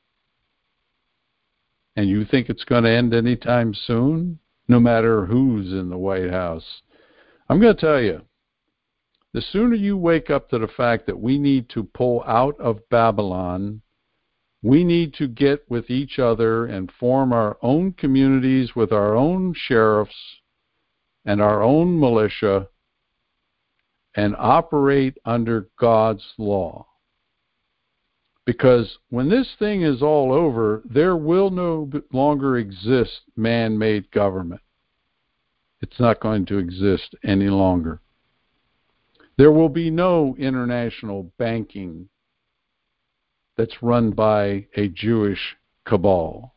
And you think it's going to end anytime soon? No matter who's in the White House. I'm going to tell you, the sooner you wake up to the fact that we need to pull out of Babylon, we need to get with each other and form our own communities with our own sheriffs and our own militia and operate under God's law. Because when this thing is all over, there will no longer exist man-made government. It's not going to exist any longer. There will be no international banking that's run by a Jewish cabal.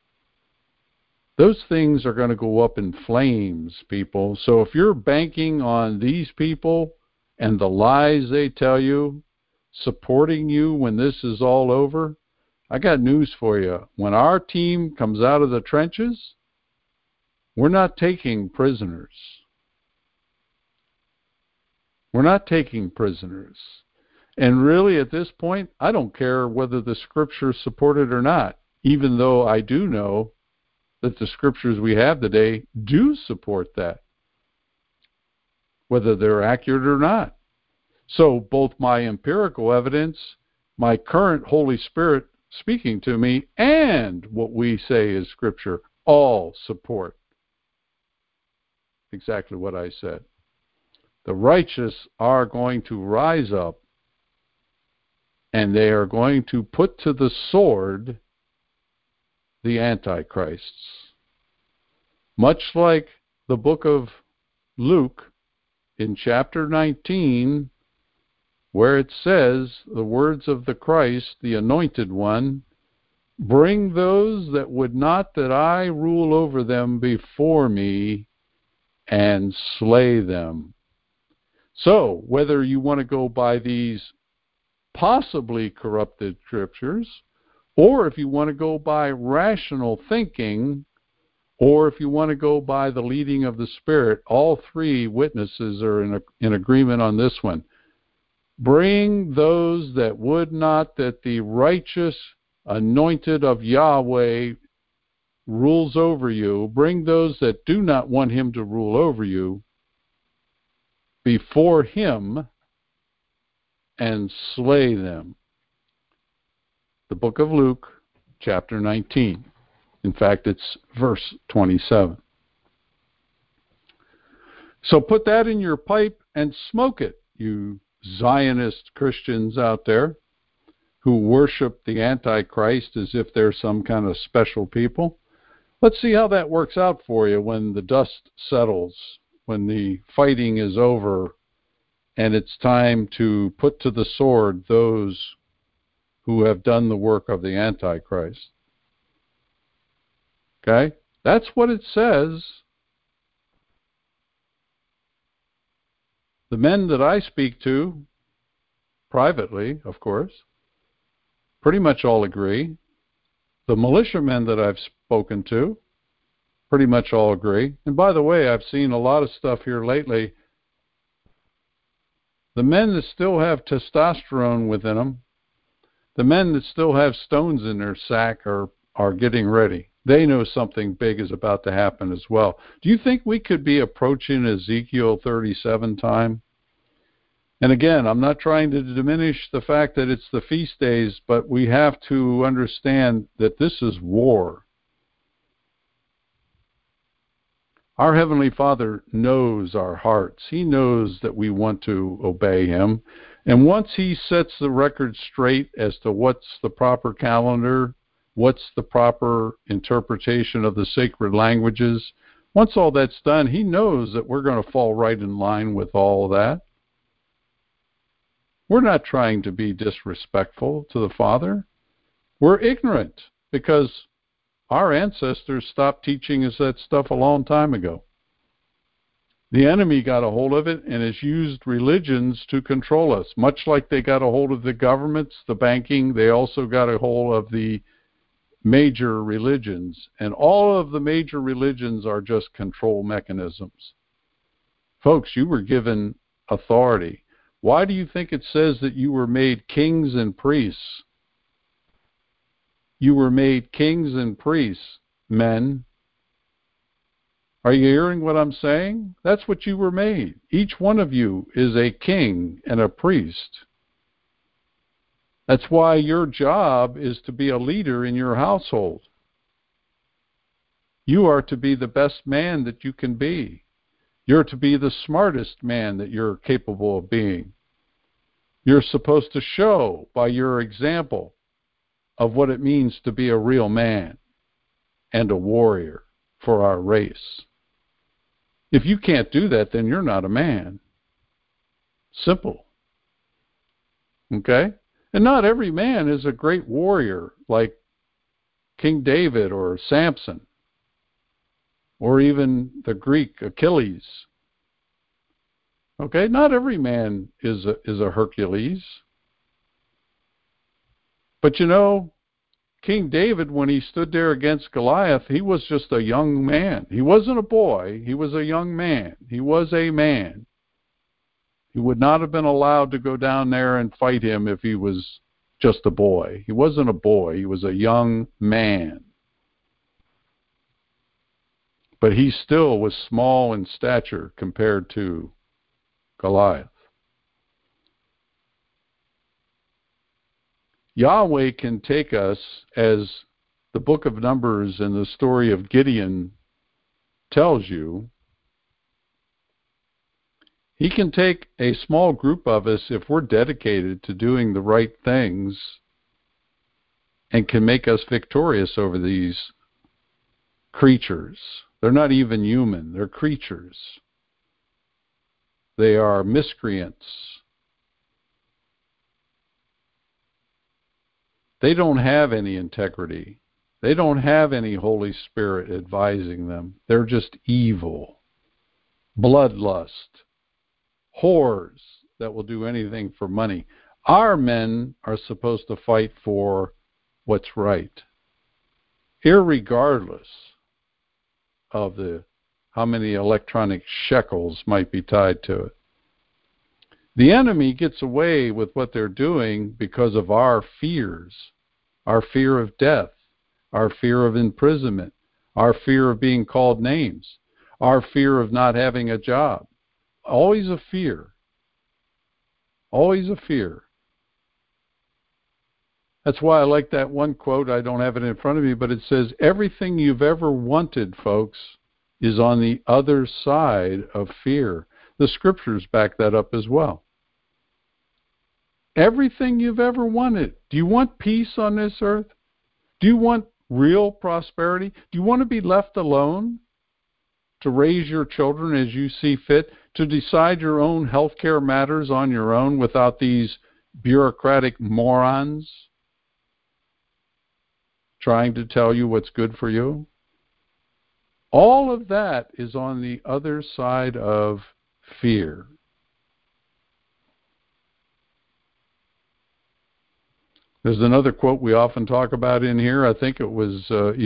Those things are going to go up in flames, people. So if you're banking on these people and the lies they tell you, supporting you when this is all over, I got news for you. When our team comes out of the trenches, we're not taking prisoners. We're not taking prisoners. And really, at this point, I don't care whether the scriptures support it or not, even though I do know that the scriptures we have today do support that, whether they're accurate or not. So both my empirical evidence, my current Holy Spirit speaking to me, and what we say is Scripture all support exactly what I said. The righteous are going to rise up, and they are going to put to the sword the Antichrists. Much like the book of Luke in chapter 19, where it says, the words of the Christ, the Anointed One, bring those that would not that I rule over them before me and slay them. So, whether you want to go by these possibly corrupted scriptures, or if you want to go by rational thinking, or if you want to go by the leading of the Spirit, all three witnesses are in agreement on this one. Bring those that would not that the righteous anointed of Yahweh rules over you. Bring those that do not want him to rule over you before him and slay them. The book of Luke, chapter 19. In fact, it's verse 27. So put that in your pipe and smoke it, you Zionist Christians out there who worship the Antichrist as if they're some kind of special people. Let's see how that works out for you when the dust settles, when the fighting is over, and it's time to put to the sword those who have done the work of the Antichrist. Okay? That's what it says. The men that I speak to, privately, of course, pretty much all agree. The militiamen that I've spoken to, pretty much all agree. And by the way, I've seen a lot of stuff here lately. The men that still have testosterone within them, the men that still have stones in their sack are getting ready. They know something big is about to happen as well. Do you think we could be approaching Ezekiel 37 time? And again, I'm not trying to diminish the fact that it's the feast days, but we have to understand that this is war. Our Heavenly Father knows our hearts. He knows that we want to obey Him. And once He sets the record straight as to what's the proper calendar, what's the proper interpretation of the sacred languages, once all that's done, He knows that we're going to fall right in line with all of that. We're not trying to be disrespectful to the Father. We're ignorant because our ancestors stopped teaching us that stuff a long time ago. The enemy got a hold of it and has used religions to control us, much like they got a hold of the governments, the banking. They also got a hold of the major religions, and all of the major religions are just control mechanisms. Folks, you were given authority. Why do you think it says that you were made kings and priests? You were made kings and priests, men. Are you hearing what I'm saying? That's what you were made. Each one of you is a king and a priest. That's why your job is to be a leader in your household. You are to be the best man that you can be. You're to be the smartest man that you're capable of being. You're supposed to show by your example of what it means to be a real man and a warrior for our race. If you can't do that, then you're not a man. Simple. Okay? And not every man is a great warrior like King David or Samson or even the Greek Achilles. Okay? Not every man is a Hercules. But you know, King David, when he stood there against Goliath, he was just a young man. He wasn't a boy. He was a young man. He was a man. He would not have been allowed to go down there and fight him if he was just a boy. He wasn't a boy. He was a young man. But he still was small in stature compared to Goliath. Yahweh can take us, as the book of Numbers and the story of Gideon tells you. He can take a small group of us if we're dedicated to doing the right things and can make us victorious over these creatures. They're not even human. They're creatures. They are miscreants. They don't have any integrity. They don't have any Holy Spirit advising them. They're just evil, bloodlust, whores that will do anything for money. Our men are supposed to fight for what's right, irregardless of how many electronic shekels might be tied to it. The enemy gets away with what they're doing because of our fears, our fear of death, our fear of imprisonment, our fear of being called names, our fear of not having a job. Always a fear. Always a fear. That's why I like that one quote. I don't have it in front of me, but it says, everything you've ever wanted, folks, is on the other side of fear. The scriptures back that up as well. Everything you've ever wanted. Do you want peace on this earth? Do you want real prosperity? Do you want to be left alone to raise your children as you see fit, to decide your own health care matters on your own without these bureaucratic morons trying to tell you what's good for you? All of that is on the other side of fear. There's another quote we often talk about in here. I think it was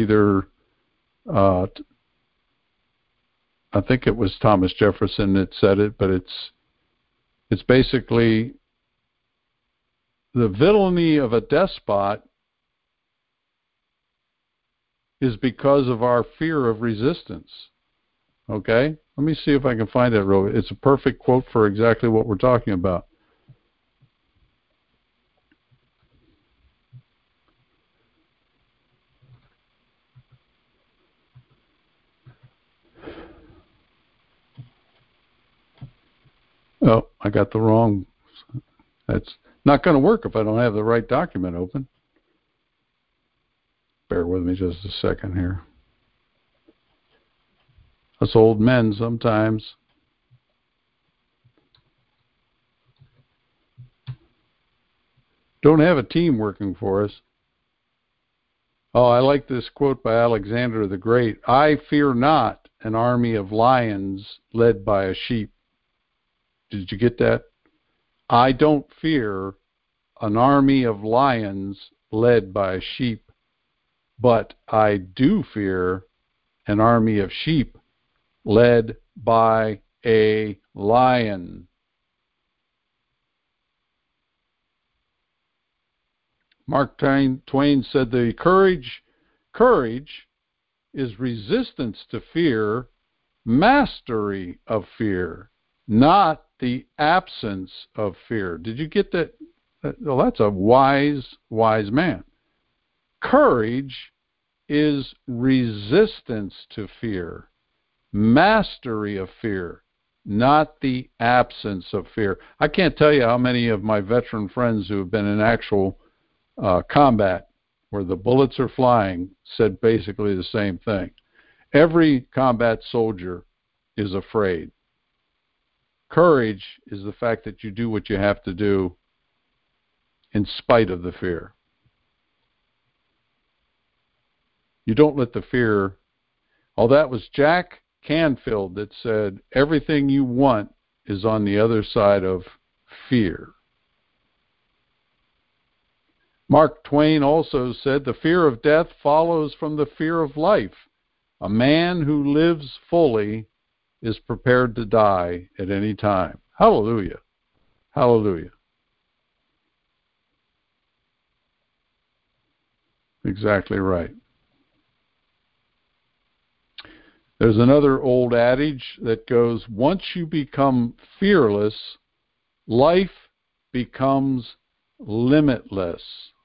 I think it was Thomas Jefferson that said it, but it's basically, the villainy of a despot is because of our fear of resistance. Okay? Let me see if I can find it. It's a perfect quote for exactly what we're talking about. Oh, I got the wrong. That's not going to work if I don't have the right document open. Bear with me just a second here. Us old men sometimes. Don't have a team working for us. Oh, I like this quote by Alexander the Great. I fear not an army of lions led by a sheep. Did you get that? I don't fear an army of lions led by a sheep, but I do fear an army of sheep led by a lion. Mark Twain said the courage is resistance to fear, mastery of fear, not the absence of fear. Did you get that? Well, that's a wise man. Courage is resistance to fear, mastery of fear, not the absence of fear. I can't tell you how many of my veteran friends who have been in actual combat where the bullets are flying said basically the same thing. Every combat soldier is afraid. Courage is the fact that you do what you have to do in spite of the fear. You don't let the fear... Oh, that was Jack Canfield that said, everything you want is on the other side of fear. Mark Twain also said, the fear of death follows from the fear of life. A man who lives fully is prepared to die at any time. Hallelujah. Hallelujah. Exactly right. There's another old adage that goes, once you become fearless, life becomes limitless.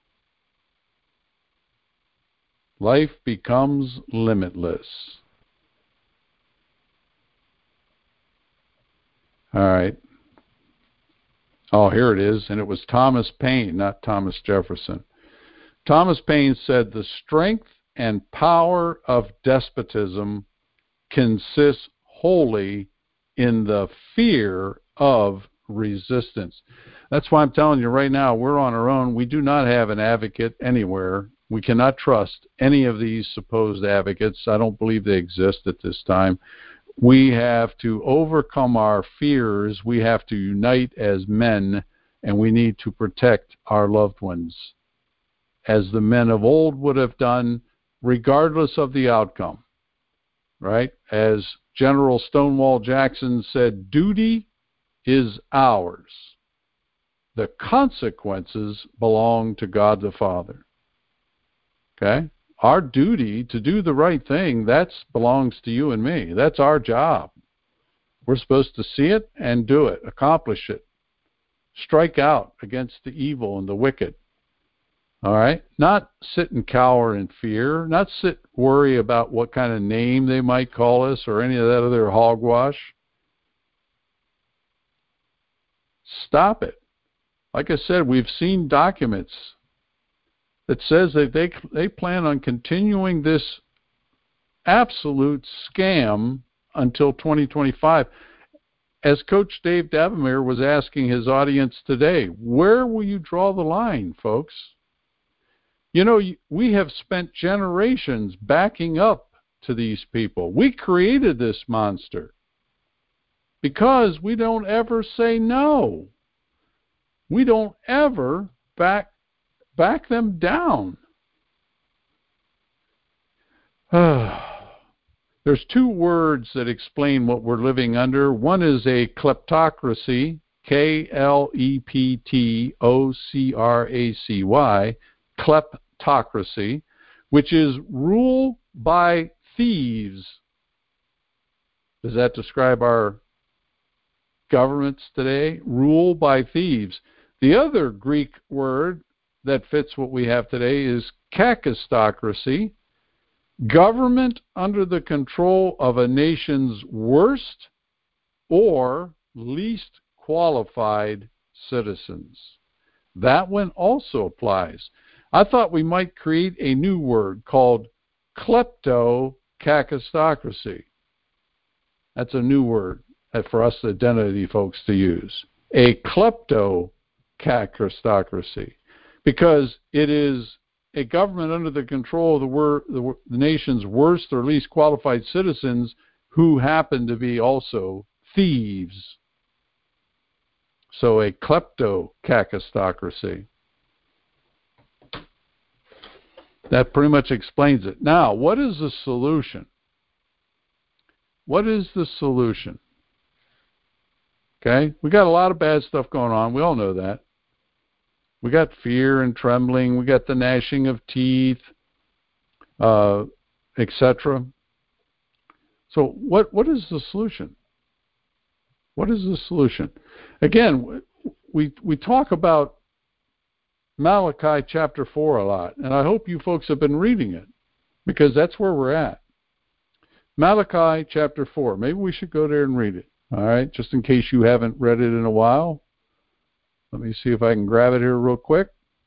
Life becomes limitless. All right. Oh, here it is. And it was Thomas Paine, not Thomas Jefferson. Thomas Paine said, the strength and power of despotism consists wholly in the fear of resistance. That's why I'm telling you right now, we're on our own. We do not have an advocate anywhere. We cannot trust any of these supposed advocates. I don't believe they exist at this time. We have to overcome our fears. We have to unite as men, and we need to protect our loved ones, as the men of old would have done, regardless of the outcome. Right? As General Stonewall Jackson said, duty is ours. The consequences belong to God the Father. Okay? Our duty to do the right thing, that belongs to you and me. That's our job. We're supposed to see it and do it, accomplish it. Strike out against the evil and the wicked. All right? Not sit and cower in fear. Not worry about what kind of name they might call us or any of that other hogwash. Stop it. Like I said, we've seen documents that says that they plan on continuing this absolute scam until 2025. As Coach Dave Davamere was asking his audience today, where will you draw the line, folks? You know, we have spent generations backing up to these people. We created this monster because we don't ever say no. We don't ever back them down. There's two words that explain what we're living under. One is a kleptocracy, Kleptocracy, kleptocracy, which is rule by thieves. Does that describe our governments today? Rule by thieves. The other Greek word that fits what we have today is kakistocracy, government under the control of a nation's worst or least qualified citizens. That one also applies. I thought we might create a new word called kleptocakistocracy. That's a new word for us identity folks to use. A kleptocakistocracy. Because it is a government under the control of the nation's worst or least qualified citizens who happen to be also thieves. So a kleptocakistocracy. That pretty much explains it. Now, what is the solution? What is the solution? Okay? We got a lot of bad stuff going on. We all know that. We got fear and trembling. We got the gnashing of teeth, etc. So what is the solution? What is the solution? Again, we talk about Malachi chapter 4 a lot, and I hope you folks have been reading it, because that's where we're at. Malachi chapter 4. Maybe we should go there and read it. All right, just in case you haven't read it in a while. Let me see if I can grab it here real quick.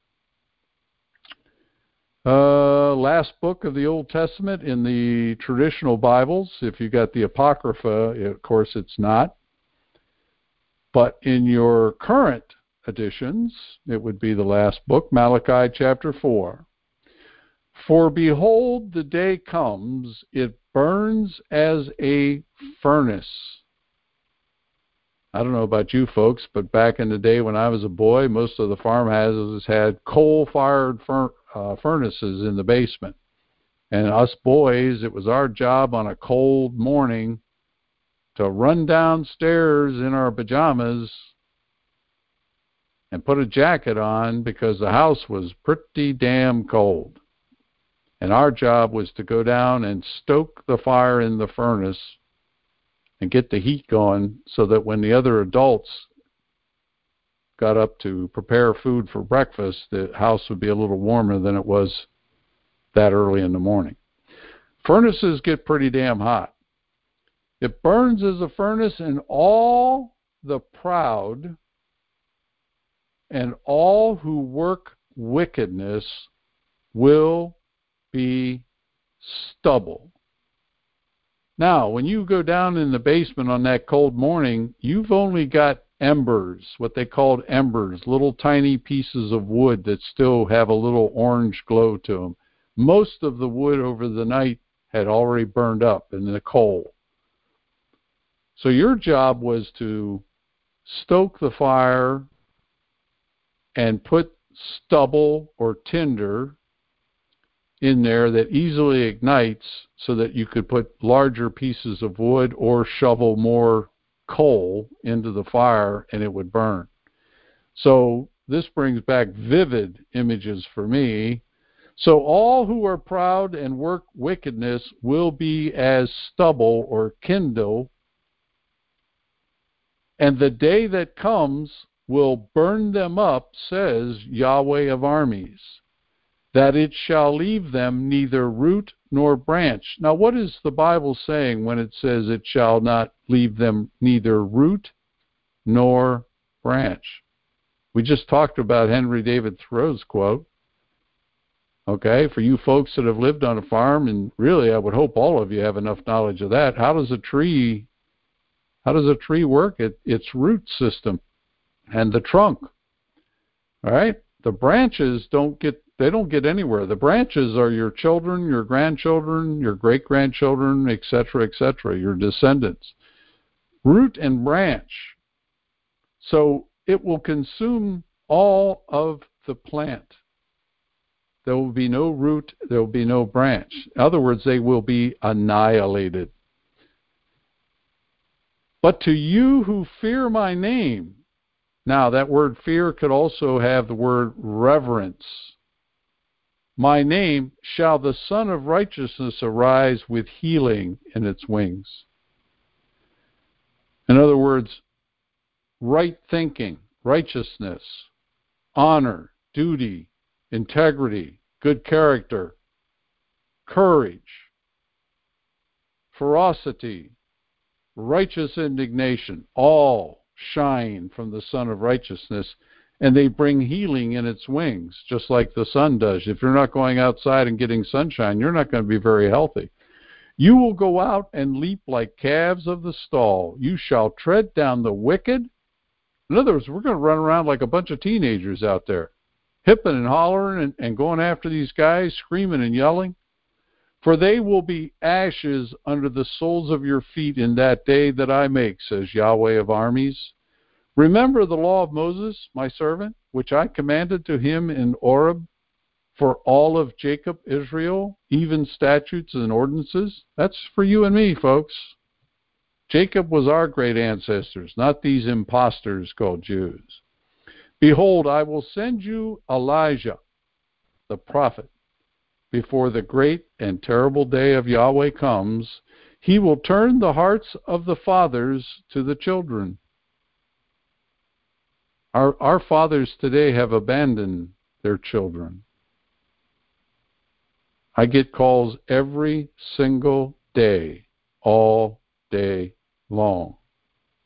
Last book of the Old Testament in the traditional Bibles. If you got the Apocrypha, of course it's not. But in your current editions, it would be the last book, Malachi chapter 4. For behold, the day comes, it burns as a furnace. I don't know about you folks, but back in the day when I was a boy, most of the farmhouses had coal-fired furnaces in the basement. And us boys, it was our job on a cold morning to run downstairs in our pajamas and put a jacket on because the house was pretty damn cold. And our job was to go down and stoke the fire in the furnace and get the heat going so that when the other adults got up to prepare food for breakfast, the house would be a little warmer than it was that early in the morning. Furnaces get pretty damn hot. It burns as a furnace, and all the proud and all who work wickedness will be stubble. Now, when you go down in the basement on that cold morning, you've only got embers, what they called embers, little tiny pieces of wood that still have a little orange glow to them. Most of the wood over the night had already burned up in the coal. So your job was to stoke the fire and put stubble or tinder in there that easily ignites so that you could put larger pieces of wood or shovel more coal into the fire and it would burn. So this brings back vivid images for me. So all who are proud and work wickedness will be as stubble or kindle, and the day that comes will burn them up, says Yahweh of armies, that it shall leave them neither root nor branch. Now, what is the Bible saying when it says it shall not leave them neither root nor branch? We just talked about Henry David Thoreau's quote. Okay, for you folks that have lived on a farm, and really I would hope all of you have enough knowledge of that, how does a tree work? Its root system and the trunk. All right? The branches don't get anywhere. The branches are your children, your grandchildren, your great-grandchildren, etc., your descendants. Root and branch. So it will consume all of the plant. There will be no root, there will be no branch. In other words, they will be annihilated. But to you who fear my name, now that word fear could also have the word reverence. My name, shall the Son of Righteousness arise with healing in its wings. In other words, right thinking, righteousness, honor, duty, integrity, good character, courage, ferocity, righteous indignation, all shine from the Son of Righteousness, and they bring healing in its wings, just like the sun does. If you're not going outside and getting sunshine, you're not going to be very healthy. You will go out and leap like calves of the stall. You shall tread down the wicked. In other words, we're going to run around like a bunch of teenagers out there, hipping and hollering and going after these guys, screaming and yelling. For they will be ashes under the soles of your feet in that day that I make, says Yahweh of armies. Remember the law of Moses, my servant, which I commanded to him in Horeb for all of Jacob, Israel, even statutes and ordinances. That's for you and me, folks. Jacob was our great ancestors, not these impostors called Jews. Behold, I will send you Elijah, the prophet, before the great and terrible day of Yahweh comes. He will turn the hearts of the fathers to the children. Our fathers today have abandoned their children. I get calls every single day, all day long.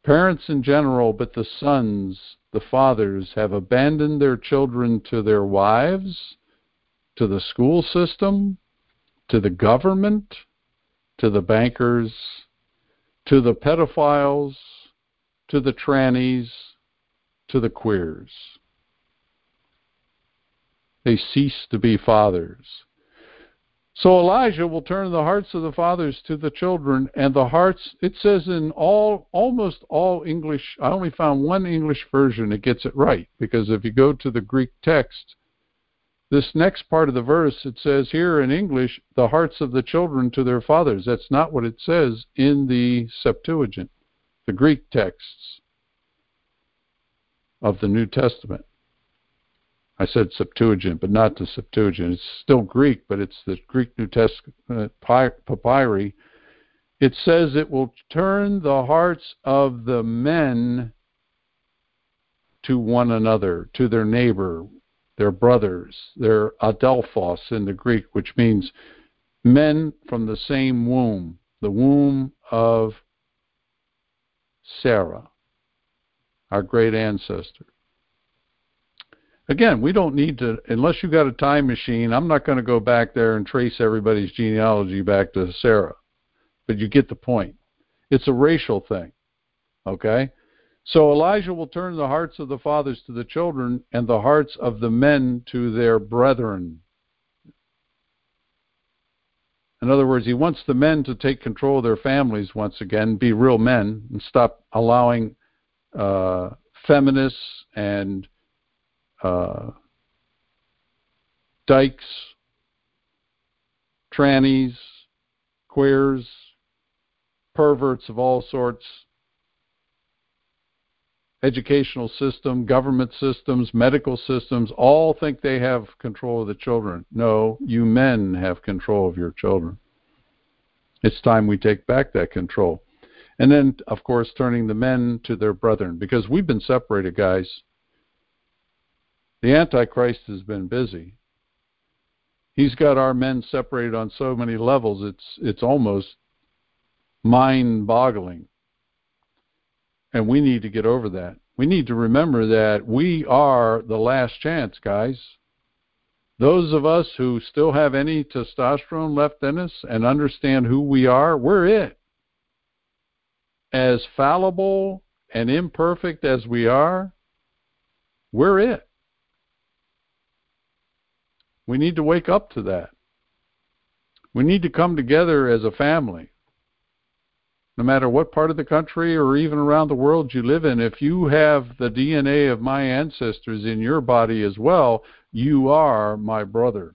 Parents in general, but the sons, the fathers, have abandoned their children to their wives, to the school system, to the government, to the bankers, to the pedophiles, to the trannies, to the queers. They cease to be fathers. So Elijah will turn the hearts of the fathers to the children, and the hearts, it says in almost all English, I only found one English version that gets it right, because if you go to the Greek text, this next part of the verse, it says here in English, the hearts of the children to their fathers. That's not what it says in the Septuagint, the Greek texts of the New Testament. I said Septuagint, but not the Septuagint. It's still Greek, but it's the Greek New Testament papyri. It says it will turn the hearts of the men to one another, to their neighbor, their brothers, their adelphos in the Greek, which means men from the same womb, the womb of Sarah, our great ancestor. Again, we don't need to, unless you got a time machine, I'm not going to go back there and trace everybody's genealogy back to Sarah. But you get the point. It's a racial thing. Okay? So Elijah will turn the hearts of the fathers to the children, and the hearts of the men to their brethren. In other words, he wants the men to take control of their families once again, be real men, and stop allowing feminists and dykes, trannies, queers, perverts of all sorts, educational system, government systems, medical systems, all think they have control of the children. No, you men have control of your children. It's time we take back that control. And then, of course, turning the men to their brethren, because we've been separated, guys. The Antichrist has been busy. He's got our men separated on so many levels, it's almost mind-boggling. And we need to get over that. We need to remember that we are the last chance, guys. Those of us who still have any testosterone left in us and understand who we are, we're it. As fallible and imperfect as we are, we're it. We need to wake up to that. We need to come together as a family. No matter what part of the country or even around the world you live in, if you have the DNA of my ancestors in your body as well, you are my brother.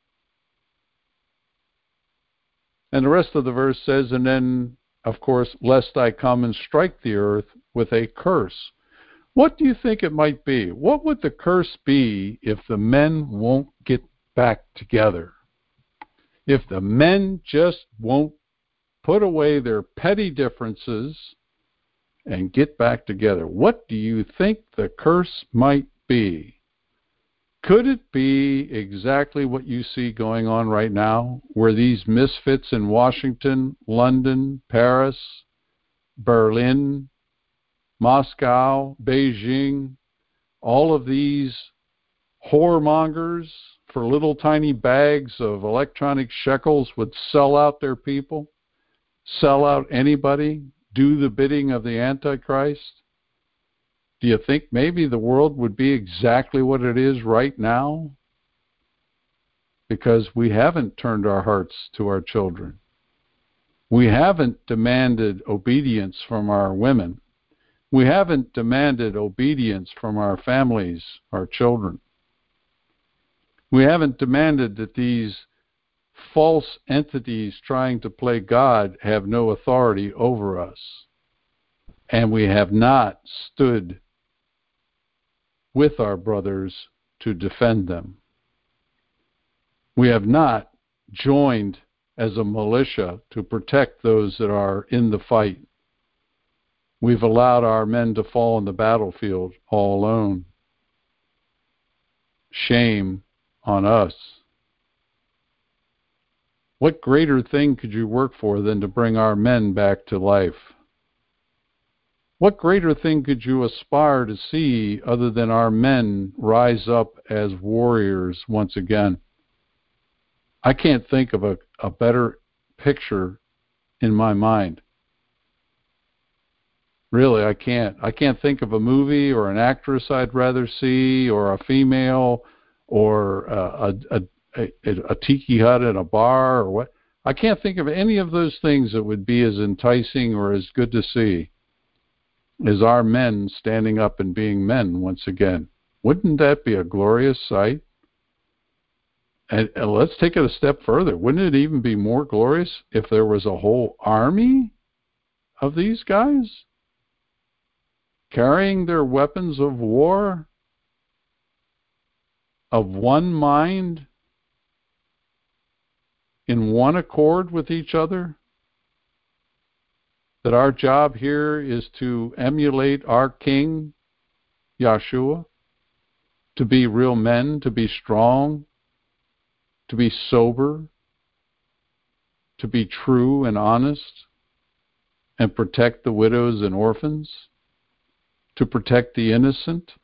And the rest of the verse says, and then, of course, lest I come and strike the earth with a curse. What do you think it might be? What would the curse be if the men won't get back together? If the men just won't put away their petty differences and get back together, what do you think the curse might be? Could it be exactly what you see going on right now, where these misfits in Washington, London, Paris, Berlin, Moscow, Beijing, all of these whoremongers for little tiny bags of electronic shekels would sell out their people, sell out anybody, do the bidding of the Antichrist? Do you think maybe the world would be exactly what it is right now? Because we haven't turned our hearts to our children. We haven't demanded obedience from our women. We haven't demanded obedience from our families, our children. We haven't demanded that these false entities trying to play God have no authority over us. And we have not stood with our brothers to defend them. We have not joined as a militia to protect those that are in the fight. We've allowed our men to fall on the battlefield all alone. Shame on us. What greater thing could you work for than to bring our men back to life? What greater thing could you aspire to see other than our men rise up as warriors once again? I can't think of a better picture in my mind. Really, I can't. I can't think of a movie or an actress I'd rather see, or a female, or a tiki hut at a bar, or what. I can't think of any of those things that would be as enticing or as good to see as our men standing up and being men once again. Wouldn't that be a glorious sight? And let's take it a step further. Wouldn't it even be more glorious if there was a whole army of these guys carrying their weapons of war, of one mind, in one accord with each other? That our job here is to emulate our King, Yeshua, to be real men, to be strong, to be sober, to be true and honest, and protect the widows and orphans, to protect the innocent,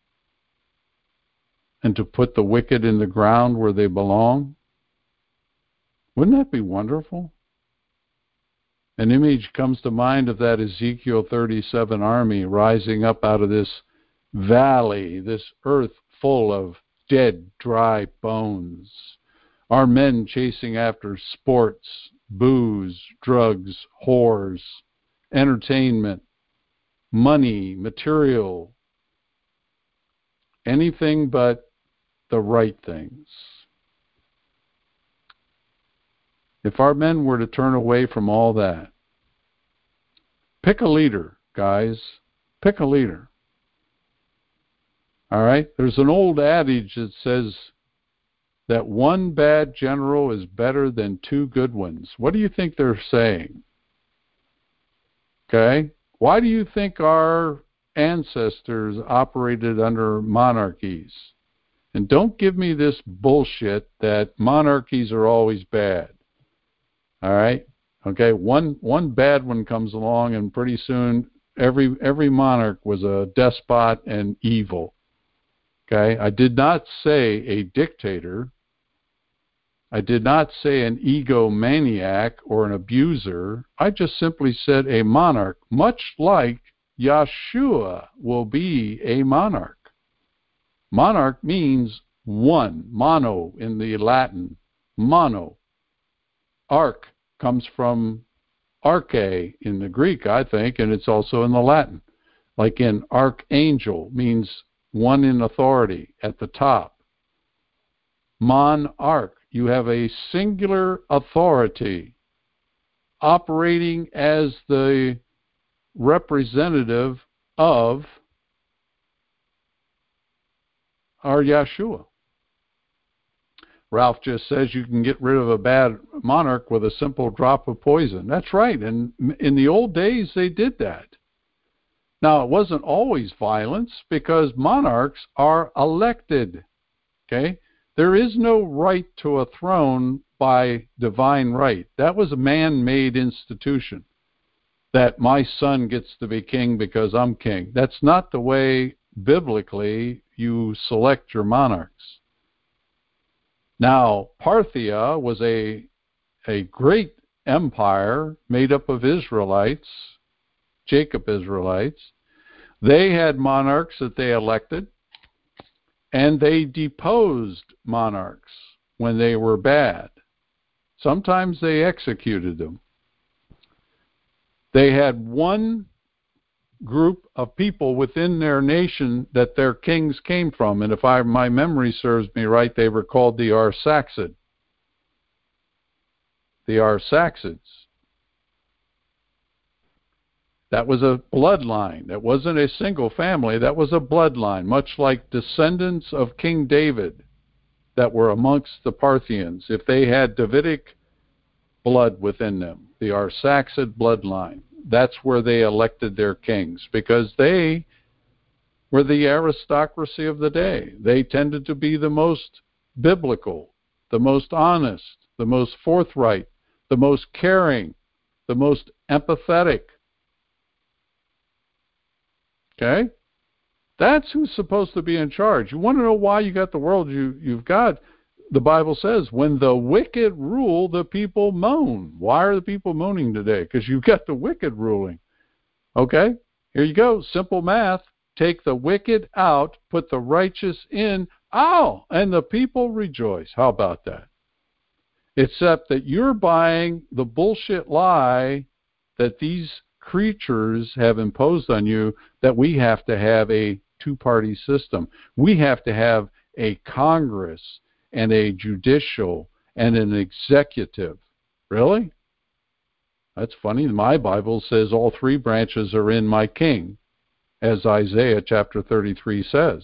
and to put the wicked in the ground where they belong. Wouldn't that be wonderful? An image comes to mind of that Ezekiel 37 army rising up out of this valley, this earth full of dead, dry bones. Our men chasing after sports, booze, drugs, whores, entertainment, money, material, anything but the right things. If our men were to turn away from all that, pick a leader, guys. Pick a leader. All right? There's an old adage that says that one bad general is better than two good ones. What do you think they're saying? Okay? Why do you think our ancestors operated under monarchies? And don't give me this bullshit that monarchies are always bad. All right? Okay, one bad one comes along, and pretty soon every monarch was a despot and evil. Okay? I did not say a dictator. I did not say an egomaniac or an abuser. I just simply said a monarch, much like Yeshua will be a monarch. Monarch means one, mono in the Latin, mono. Arch comes from arche in the Greek, I think, and it's also in the Latin. Like in archangel means one in authority at the top. Monarch, you have a singular authority operating as the representative of our Yeshua. Ralph just says you can get rid of a bad monarch with a simple drop of poison. That's right. And in the old days, they did that. Now, it wasn't always violence because monarchs are elected. Okay? There is no right to a throne by divine right. That was a man-made institution, that my son gets to be king because I'm king. That's not the way, biblically, you select your monarchs. Now, Parthia was a great empire made up of Israelites, Jacob Israelites. They had monarchs that they elected, and they deposed monarchs when they were bad. Sometimes they executed them. They had one group of people within their nation that their kings came from, and if my memory serves me right, they were called the Arsacids. The Arsacids. That was a bloodline. That wasn't a single family. That was a bloodline, much like descendants of King David that were amongst the Parthians. If they had Davidic blood within them, the Arsacid bloodline, that's where they elected their kings, because they were the aristocracy of the day. They tended to be the most biblical, the most honest, the most forthright, the most caring, the most empathetic. Okay? That's who's supposed to be in charge. You want to know why you got the world you've got? The Bible says, when the wicked rule, the people moan. Why are the people moaning today? Because you've got the wicked ruling. Okay? Here you go. Simple math. Take the wicked out, put the righteous in. Oh, and the people rejoice. How about that? Except that you're buying the bullshit lie that these creatures have imposed on you, that we have to have a two-party system. We have to have a Congress and a judicial and an executive. Really? That's funny. My Bible says all three branches are in my king, as Isaiah chapter 33 says.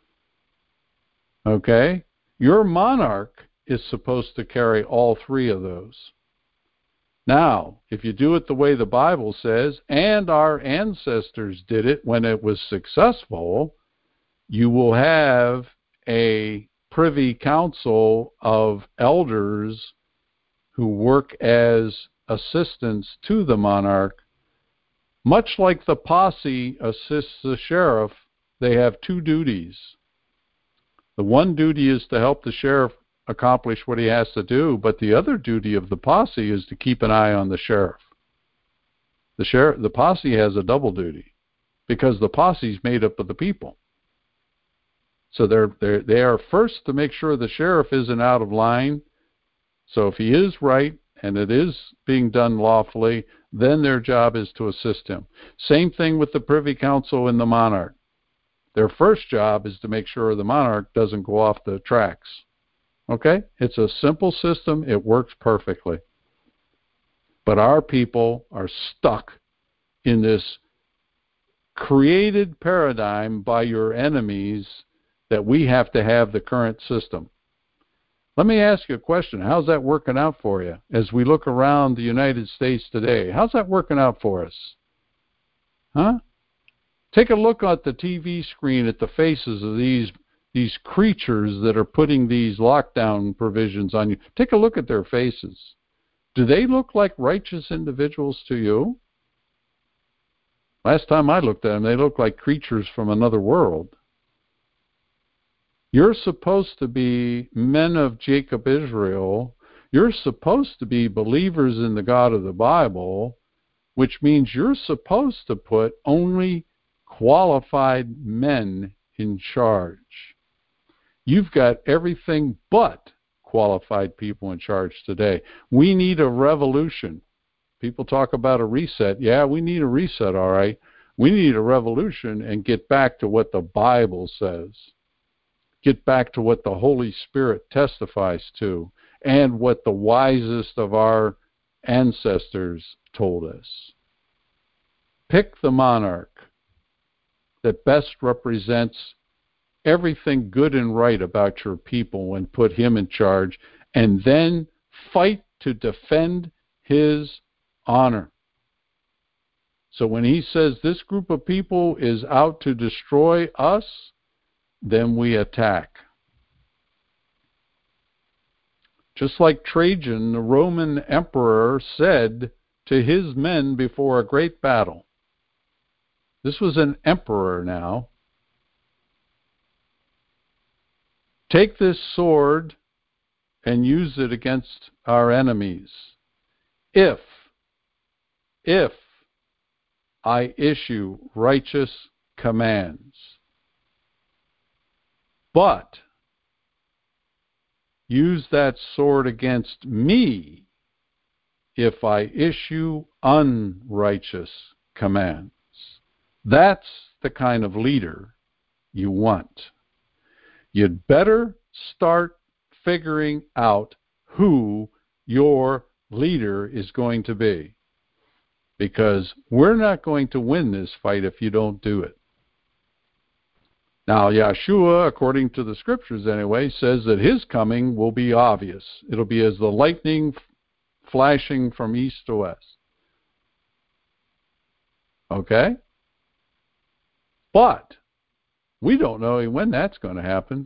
Okay? Your monarch is supposed to carry all three of those. Now, if you do it the way the Bible says, and our ancestors did it when it was successful, you will have a privy council of elders who work as assistants to the monarch. Much like the posse assists the sheriff, they have two duties. The one duty is to help the sheriff accomplish what he has to do, but the other duty of the posse is to keep an eye on the sheriff. The posse has a double duty, because the posse is made up of the people. So they are first to make sure the sheriff isn't out of line. So if he is right and it is being done lawfully, then their job is to assist him. Same thing with the Privy Council and the monarch. Their first job is to make sure the monarch doesn't go off the tracks. Okay? It's a simple system. It works perfectly. But our people are stuck in this created paradigm by your enemies that we have to have the current system. Let me ask you a question. How's that working out for you as we look around the United States today? How's that working out for us? Huh? Take a look at the TV screen at the faces of these creatures that are putting these lockdown provisions on you. Take a look at their faces. Do they look like righteous individuals to you? Last time I looked at them, they looked like creatures from another world. You're supposed to be men of Jacob Israel. You're supposed to be believers in the God of the Bible, which means you're supposed to put only qualified men in charge. You've got everything but qualified people in charge today. We need a revolution. People talk about a reset. Yeah, we need a reset, all right. We need a revolution and get back to what the Bible says. Get back to what the Holy Spirit testifies to and what the wisest of our ancestors told us. Pick the monarch that best represents everything good and right about your people and put him in charge, and then fight to defend his honor. So when he says this group of people is out to destroy us, then we attack. Just like Trajan, the Roman emperor, said to his men before a great battle. This was an emperor now. Take this sword and use it against our enemies. If I issue righteous commands. But use that sword against me if I issue unrighteous commands. That's the kind of leader you want. You'd better start figuring out who your leader is going to be, because we're not going to win this fight if you don't do it. Now, Yeshua, according to the scriptures anyway, says that his coming will be obvious. It'll be as the lightning flashing from east to west. Okay? But we don't know when that's going to happen.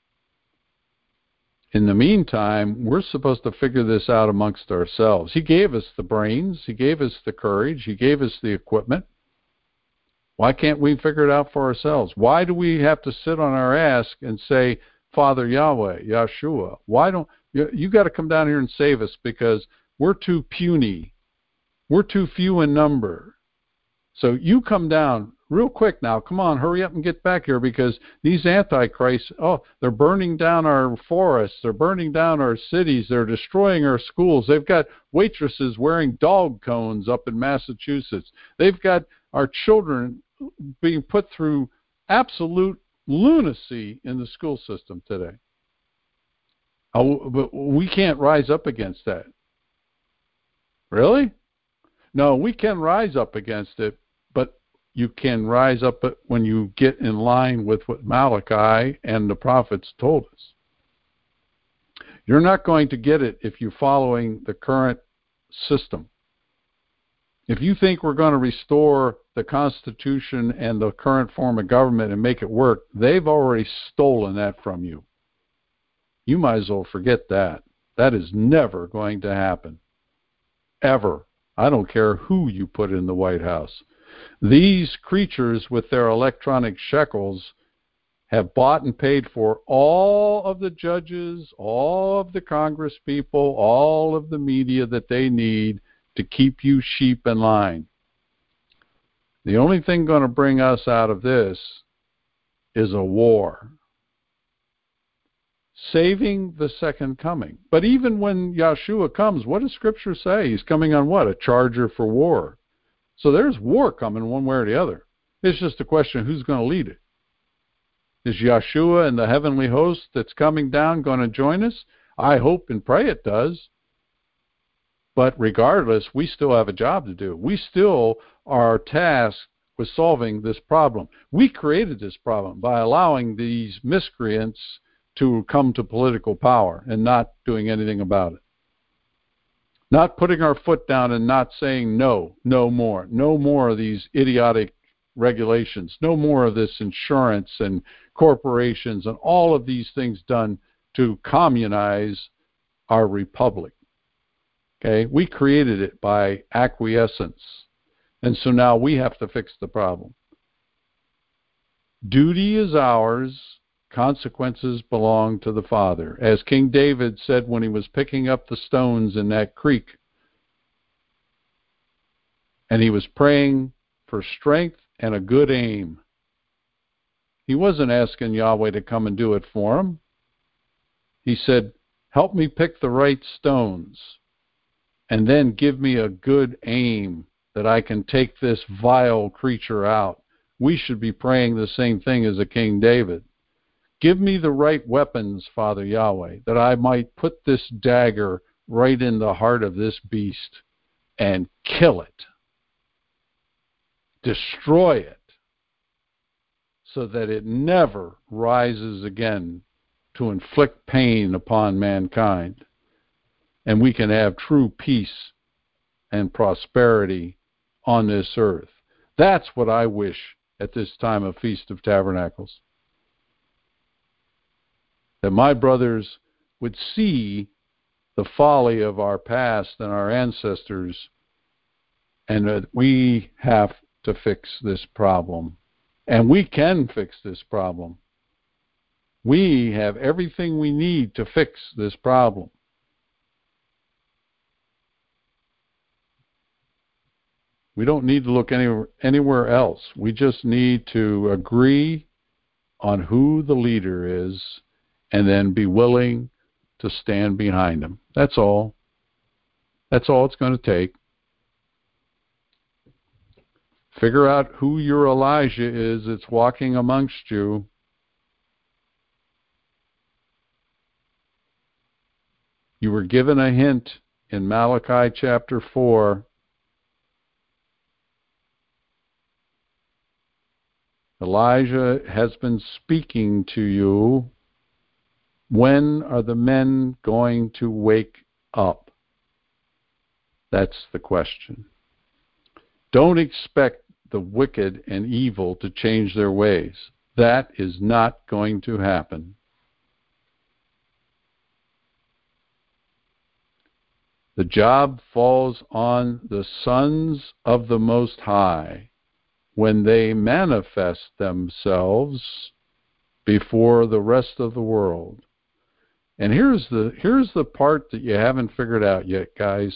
In the meantime, we're supposed to figure this out amongst ourselves. He gave us the brains. He gave us the courage. He gave us the equipment. Why can't we figure it out for ourselves? Why do we have to sit on our ass and say, Father Yahweh, Yahshua? Why don't you got to come down here and save us because we're too puny. We're too few in number. So you come down real quick now. Come on, hurry up and get back here because these antichrists, they're burning down our forests. They're burning down our cities. They're destroying our schools. They've got waitresses wearing dog cones up in Massachusetts. They've got our children being put through absolute lunacy in the school system today. But we can't rise up against that. Really? No, we can rise up against it, but you can rise up when you get in line with what Malachi and the prophets told us. You're not going to get it if you're following the current system. If you think we're going to restore the Constitution and the current form of government and make it work, they've already stolen that from you. You might as well forget that. That is never going to happen. Ever. I don't care who you put in the White House. These creatures with their electronic shekels have bought and paid for all of the judges, all of the Congress people, all of the media that they need to keep you sheep in line. The only thing going to bring us out of this is a war. Saving the second coming. But even when Yahshua comes, what does Scripture say? He's coming on what? A charger for war. So there's war coming one way or the other. It's just a question of who's going to lead it. Is Yahshua and the heavenly host that's coming down going to join us? I hope and pray it does. But regardless, we still have a job to do. We still are tasked with solving this problem. We created this problem by allowing these miscreants to come to political power and not doing anything about it. Not putting our foot down and not saying no more. No more of these idiotic regulations. No more of this insurance and corporations and all of these things done to communize our republic. Okay? We created it by acquiescence. And so now we have to fix the problem. Duty is ours. Consequences belong to the Father. As King David said when he was picking up the stones in that creek, and he was praying for strength and a good aim. He wasn't asking Yahweh to come and do it for him. He said, help me pick the right stones, and then give me a good aim that I can take this vile creature out. We should be praying the same thing as a King David. Give me the right weapons, Father Yahweh, that I might put this dagger right in the heart of this beast and kill it. Destroy it so that it never rises again to inflict pain upon mankind. And we can have true peace and prosperity on this earth. That's what I wish at this time of Feast of Tabernacles. That my brothers would see the folly of our past and our ancestors, and that we have to fix this problem. And we can fix this problem. We have everything we need to fix this problem. We don't need to look anywhere else. We just need to agree on who the leader is and then be willing to stand behind him. That's all. That's all it's going to take. Figure out who your Elijah is that's walking amongst you. You were given a hint in Malachi chapter 4. Elijah has been speaking to you. When are the men going to wake up? That's the question. Don't expect the wicked and evil to change their ways. That is not going to happen. The job falls on the sons of the Most High when they manifest themselves before the rest of the world. And here's the part that you haven't figured out yet, guys.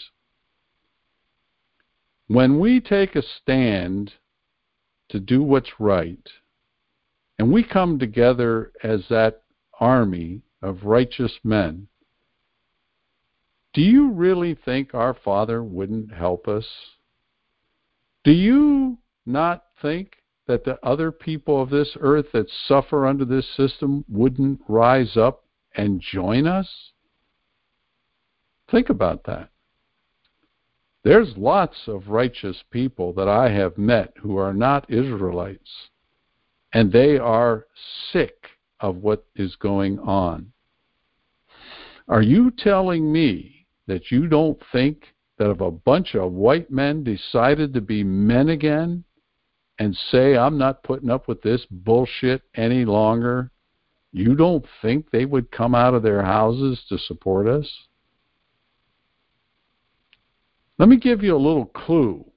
When we take a stand to do what's right, and we come together as that army of righteous men, do you really think our Father wouldn't help us? Do you not think that the other people of this earth that suffer under this system wouldn't rise up and join us? Think about that. There's lots of righteous people that I have met who are not Israelites, and they are sick of what is going on. Are you telling me that you don't think that if a bunch of white men decided to be men again and say, I'm not putting up with this bullshit any longer, you don't think they would come out of their houses to support us? Let me give you a little clue.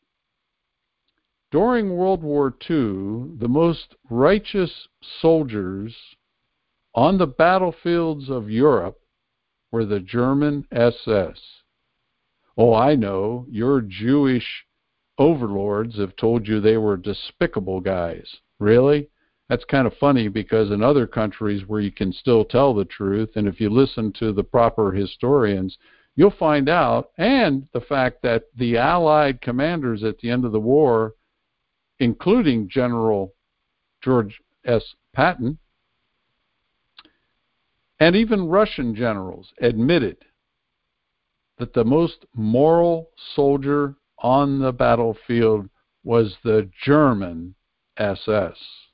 During World War II, the most righteous soldiers on the battlefields of Europe were the German SS. Oh, I know, your Jewish overlords have told you they were despicable guys. Really? That's kind of funny, because in other countries where you can still tell the truth, and if you listen to the proper historians, you'll find out, and the fact that the Allied commanders at the end of the war, including General George S. Patton, and even Russian generals, admitted that the most moral soldier on the battlefield was the German SS.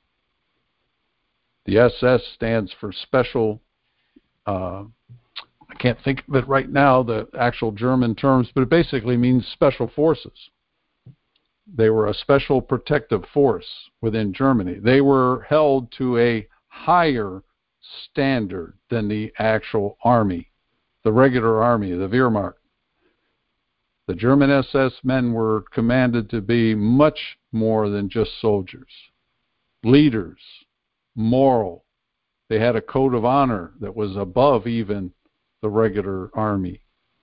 The SS stands for Special, I can't think of it right now, the actual German terms, but it basically means Special Forces. They were a special protective force within Germany. They were held to a higher standard than the actual army, the regular army, the Wehrmacht. The German SS men were commanded to be much more than just soldiers. Leaders, moral. They had a code of honor that was above even the regular army.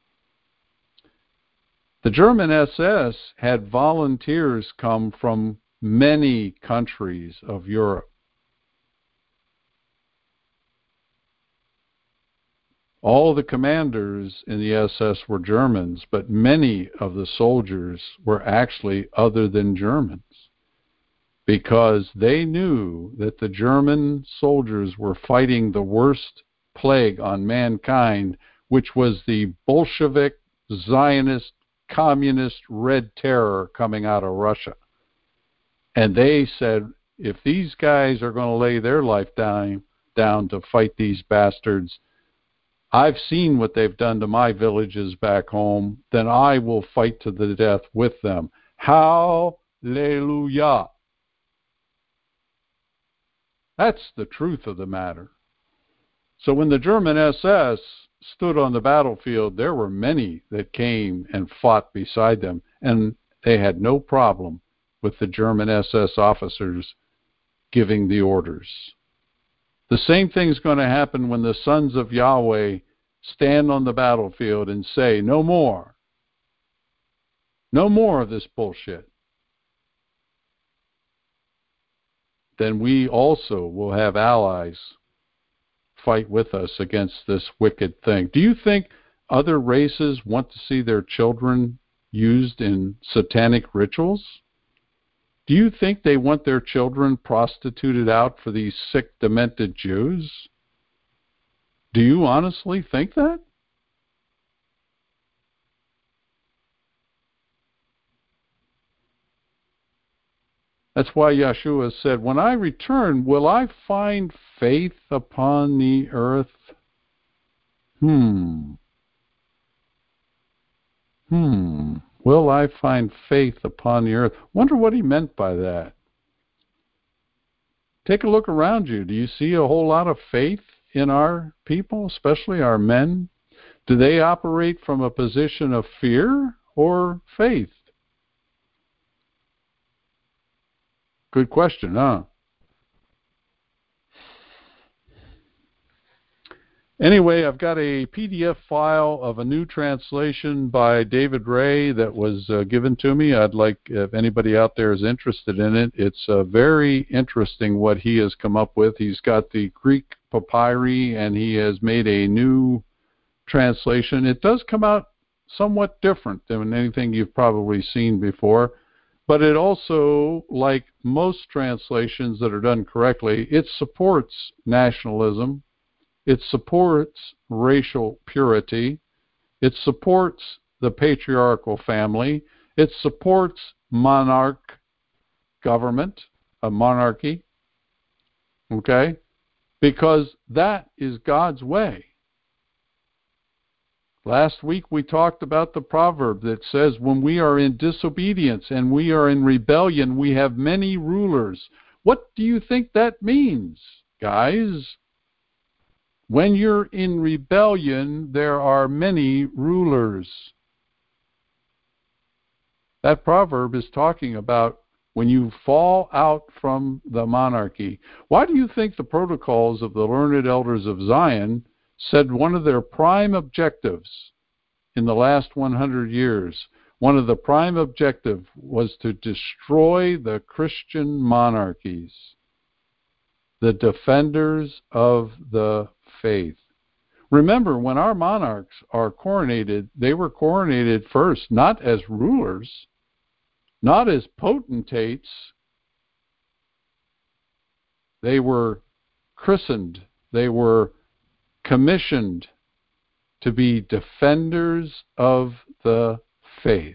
The German SS had volunteers come from many countries of Europe. All the commanders in the SS were Germans, but many of the soldiers were actually other than Germans, because they knew that the German soldiers were fighting the worst plague on mankind, which was the Bolshevik, Zionist, Communist Red Terror coming out of Russia. And they said, if these guys are going to lay their life down to fight these bastards, I've seen what they've done to my villages back home, then I will fight to the death with them. Hallelujah. That's the truth of the matter. So when the German SS stood on the battlefield, there were many that came and fought beside them, and they had no problem with the German SS officers giving the orders. The same thing is going to happen when the sons of Yahweh stand on the battlefield and say, no more. No more of this bullshit. Then we also will have allies fight with us against this wicked thing. Do you think other races want to see their children used in satanic rituals? Do you think they want their children prostituted out for these sick, demented Jews? Do you honestly think that? That's why Yeshua said, when I return, will I find faith upon the earth? Will I find faith upon the earth? Wonder what he meant by that. Take a look around you. Do you see a whole lot of faith in our people, especially our men? Do they operate from a position of fear or faith? Good question, huh? Anyway, I've got a PDF file of a new translation by David Ray that was given to me. I'd like, if anybody out there is interested in it, it's very interesting what he has come up with. He's got the Greek papyri, and he has made a new translation. It does come out somewhat different than anything you've probably seen before, but it also, like most translations that are done correctly, it supports nationalism. It supports racial purity. It supports the patriarchal family. It supports monarch government, a monarchy, okay? Because that is God's way. Last week we talked about the proverb that says when we are in disobedience and we are in rebellion, we have many rulers. What do you think that means, guys? When you're in rebellion, there are many rulers. That proverb is talking about when you fall out from the monarchy. Why do you think the protocols of the learned elders of Zion said one of their prime objectives in the last 100 years, one of the prime objectives was to destroy the Christian monarchies, the defenders of the faith? Remember, when our monarchs are coronated, they were coronated first, not as rulers, not as potentates. They were christened, they were commissioned to be defenders of the faith,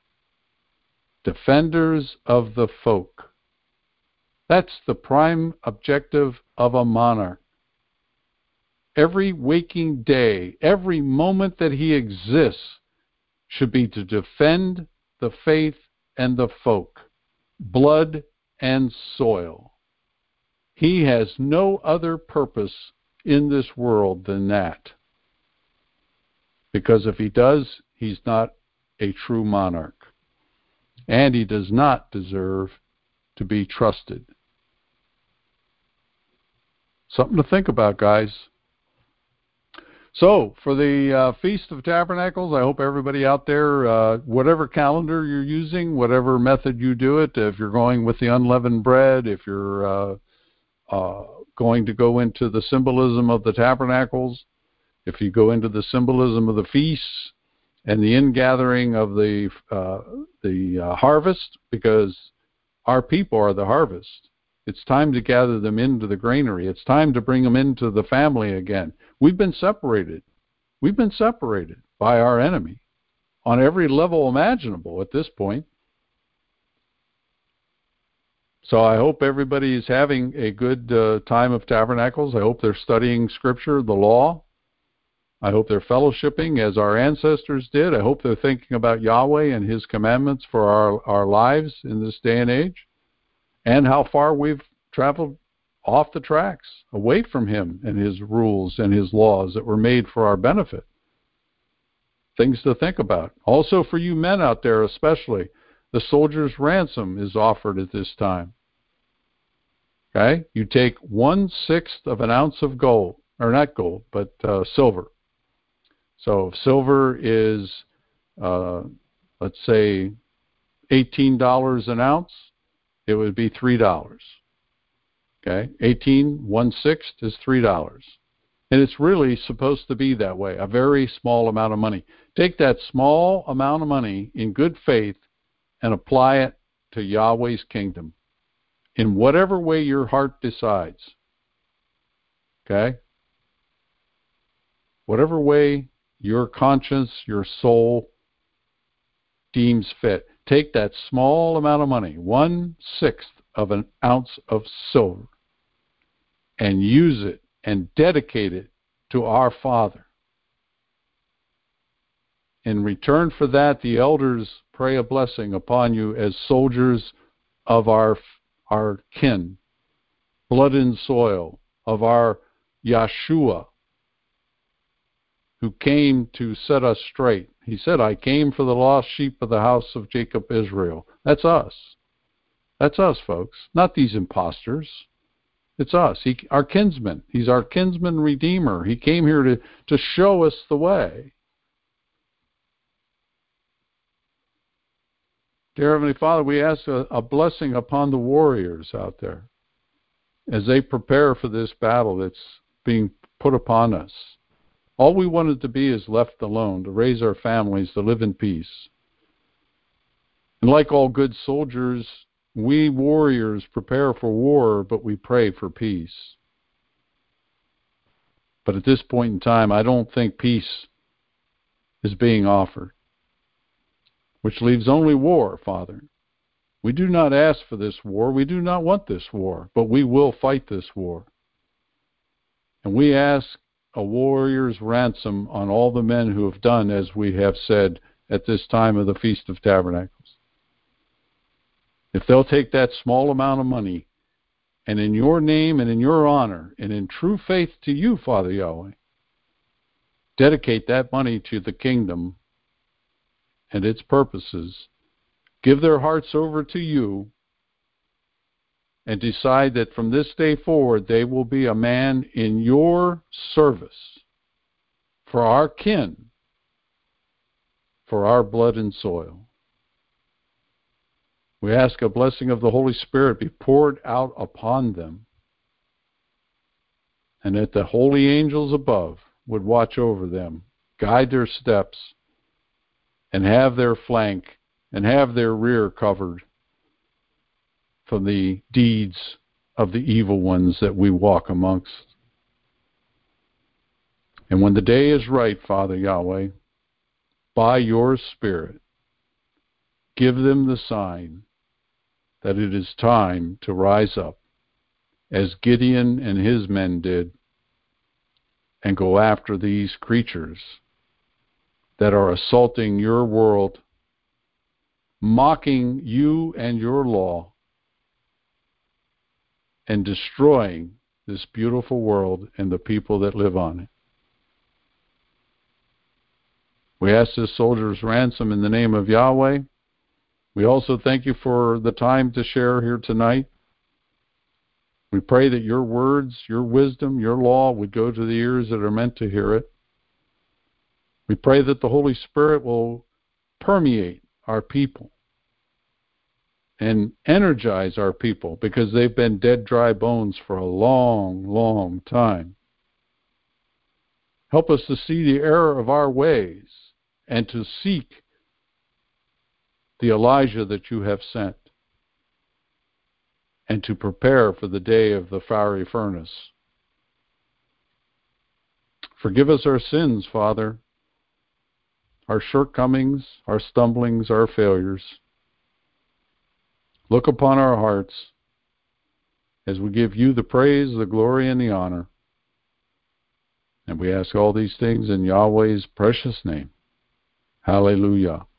defenders of the folk. That's the prime objective of a monarch. Every waking day, every moment that he exists should be to defend the faith and the folk, blood and soil. He has no other purpose in this world than that. Because if he does, he's not a true monarch. And he does not deserve to be trusted. Something to think about, guys. So, for the Feast of Tabernacles, I hope everybody out there, whatever calendar you're using, whatever method you do it, if you're going with the unleavened bread, if you're going to go into the symbolism of the tabernacles, if you go into the symbolism of the feasts and the ingathering of the harvest, because our people are the harvest. It's time to gather them into the granary. It's time to bring them into the family again. We've been separated. We've been separated by our enemy on every level imaginable at this point. So I hope everybody is having a good time of tabernacles. I hope they're studying Scripture, the law. I hope they're fellowshipping as our ancestors did. I hope they're thinking about Yahweh and His commandments for our lives in this day and age, and how far we've traveled off the tracks, away from Him and His rules and His laws that were made for our benefit. Things to think about. Also for you men out there especially, the soldier's ransom is offered at this time. Okay? You take 1/6 of an ounce of gold, or not gold, but silver. So if silver is, let's say, $18 an ounce, it would be $3. Okay? 1/6 is $3. And it's really supposed to be that way, a very small amount of money. Take that small amount of money in good faith and apply it to Yahweh's kingdom in whatever way your heart decides. Okay? Whatever way your conscience, your soul deems fit. Take that small amount of money, 1/6 of an ounce of silver, and use it and dedicate it to our Father. In return for that, the elders pray a blessing upon you as soldiers of our kin, blood and soil, of our Yahshua, who came to set us straight. He said, I came for the lost sheep of the house of Jacob Israel. That's us. That's us, folks, not these imposters. It's us, our kinsman. He's our kinsman redeemer. He came here to show us the way. Dear Heavenly Father, we ask a blessing upon the warriors out there as they prepare for this battle that's being put upon us. All we wanted to be is left alone, to raise our families, to live in peace. And like all good soldiers, we warriors prepare for war, but we pray for peace. But at this point in time, I don't think peace is being offered, which leaves only war, Father. We do not ask for this war. We do not want this war, but we will fight this war. And we ask a warrior's ransom on all the men who have done as we have said at this time of the Feast of Tabernacles. If they'll take that small amount of money, and in your name and in your honor, and in true faith to you, Father Yahweh, dedicate that money to the kingdom and its purposes, give their hearts over to you, and decide that from this day forward they will be a man in your service for our kin, for our blood and soil. We ask a blessing of the Holy Spirit be poured out upon them, and that the holy angels above would watch over them, guide their steps, and have their flank and have their rear covered from the deeds of the evil ones that we walk amongst. And when the day is right, Father Yahweh, by your Spirit, give them the sign that it is time to rise up, as Gideon and his men did, and go after these creatures that are assaulting your world, mocking you and your law, and destroying this beautiful world and the people that live on it. We ask this soldier's ransom in the name of Yahweh. We also thank you for the time to share here tonight. We pray that your words, your wisdom, your law would go to the ears that are meant to hear it. We pray that the Holy Spirit will permeate our people and energize our people, because they've been dead, dry bones for a long, long time. Help us to see the error of our ways and to seek the Elijah that you have sent, and to prepare for the day of the fiery furnace. Forgive us our sins, Father, our shortcomings, our stumblings, our failures. Look upon our hearts as we give you the praise, the glory, and the honor. And we ask all these things in Yahweh's precious name. Hallelujah.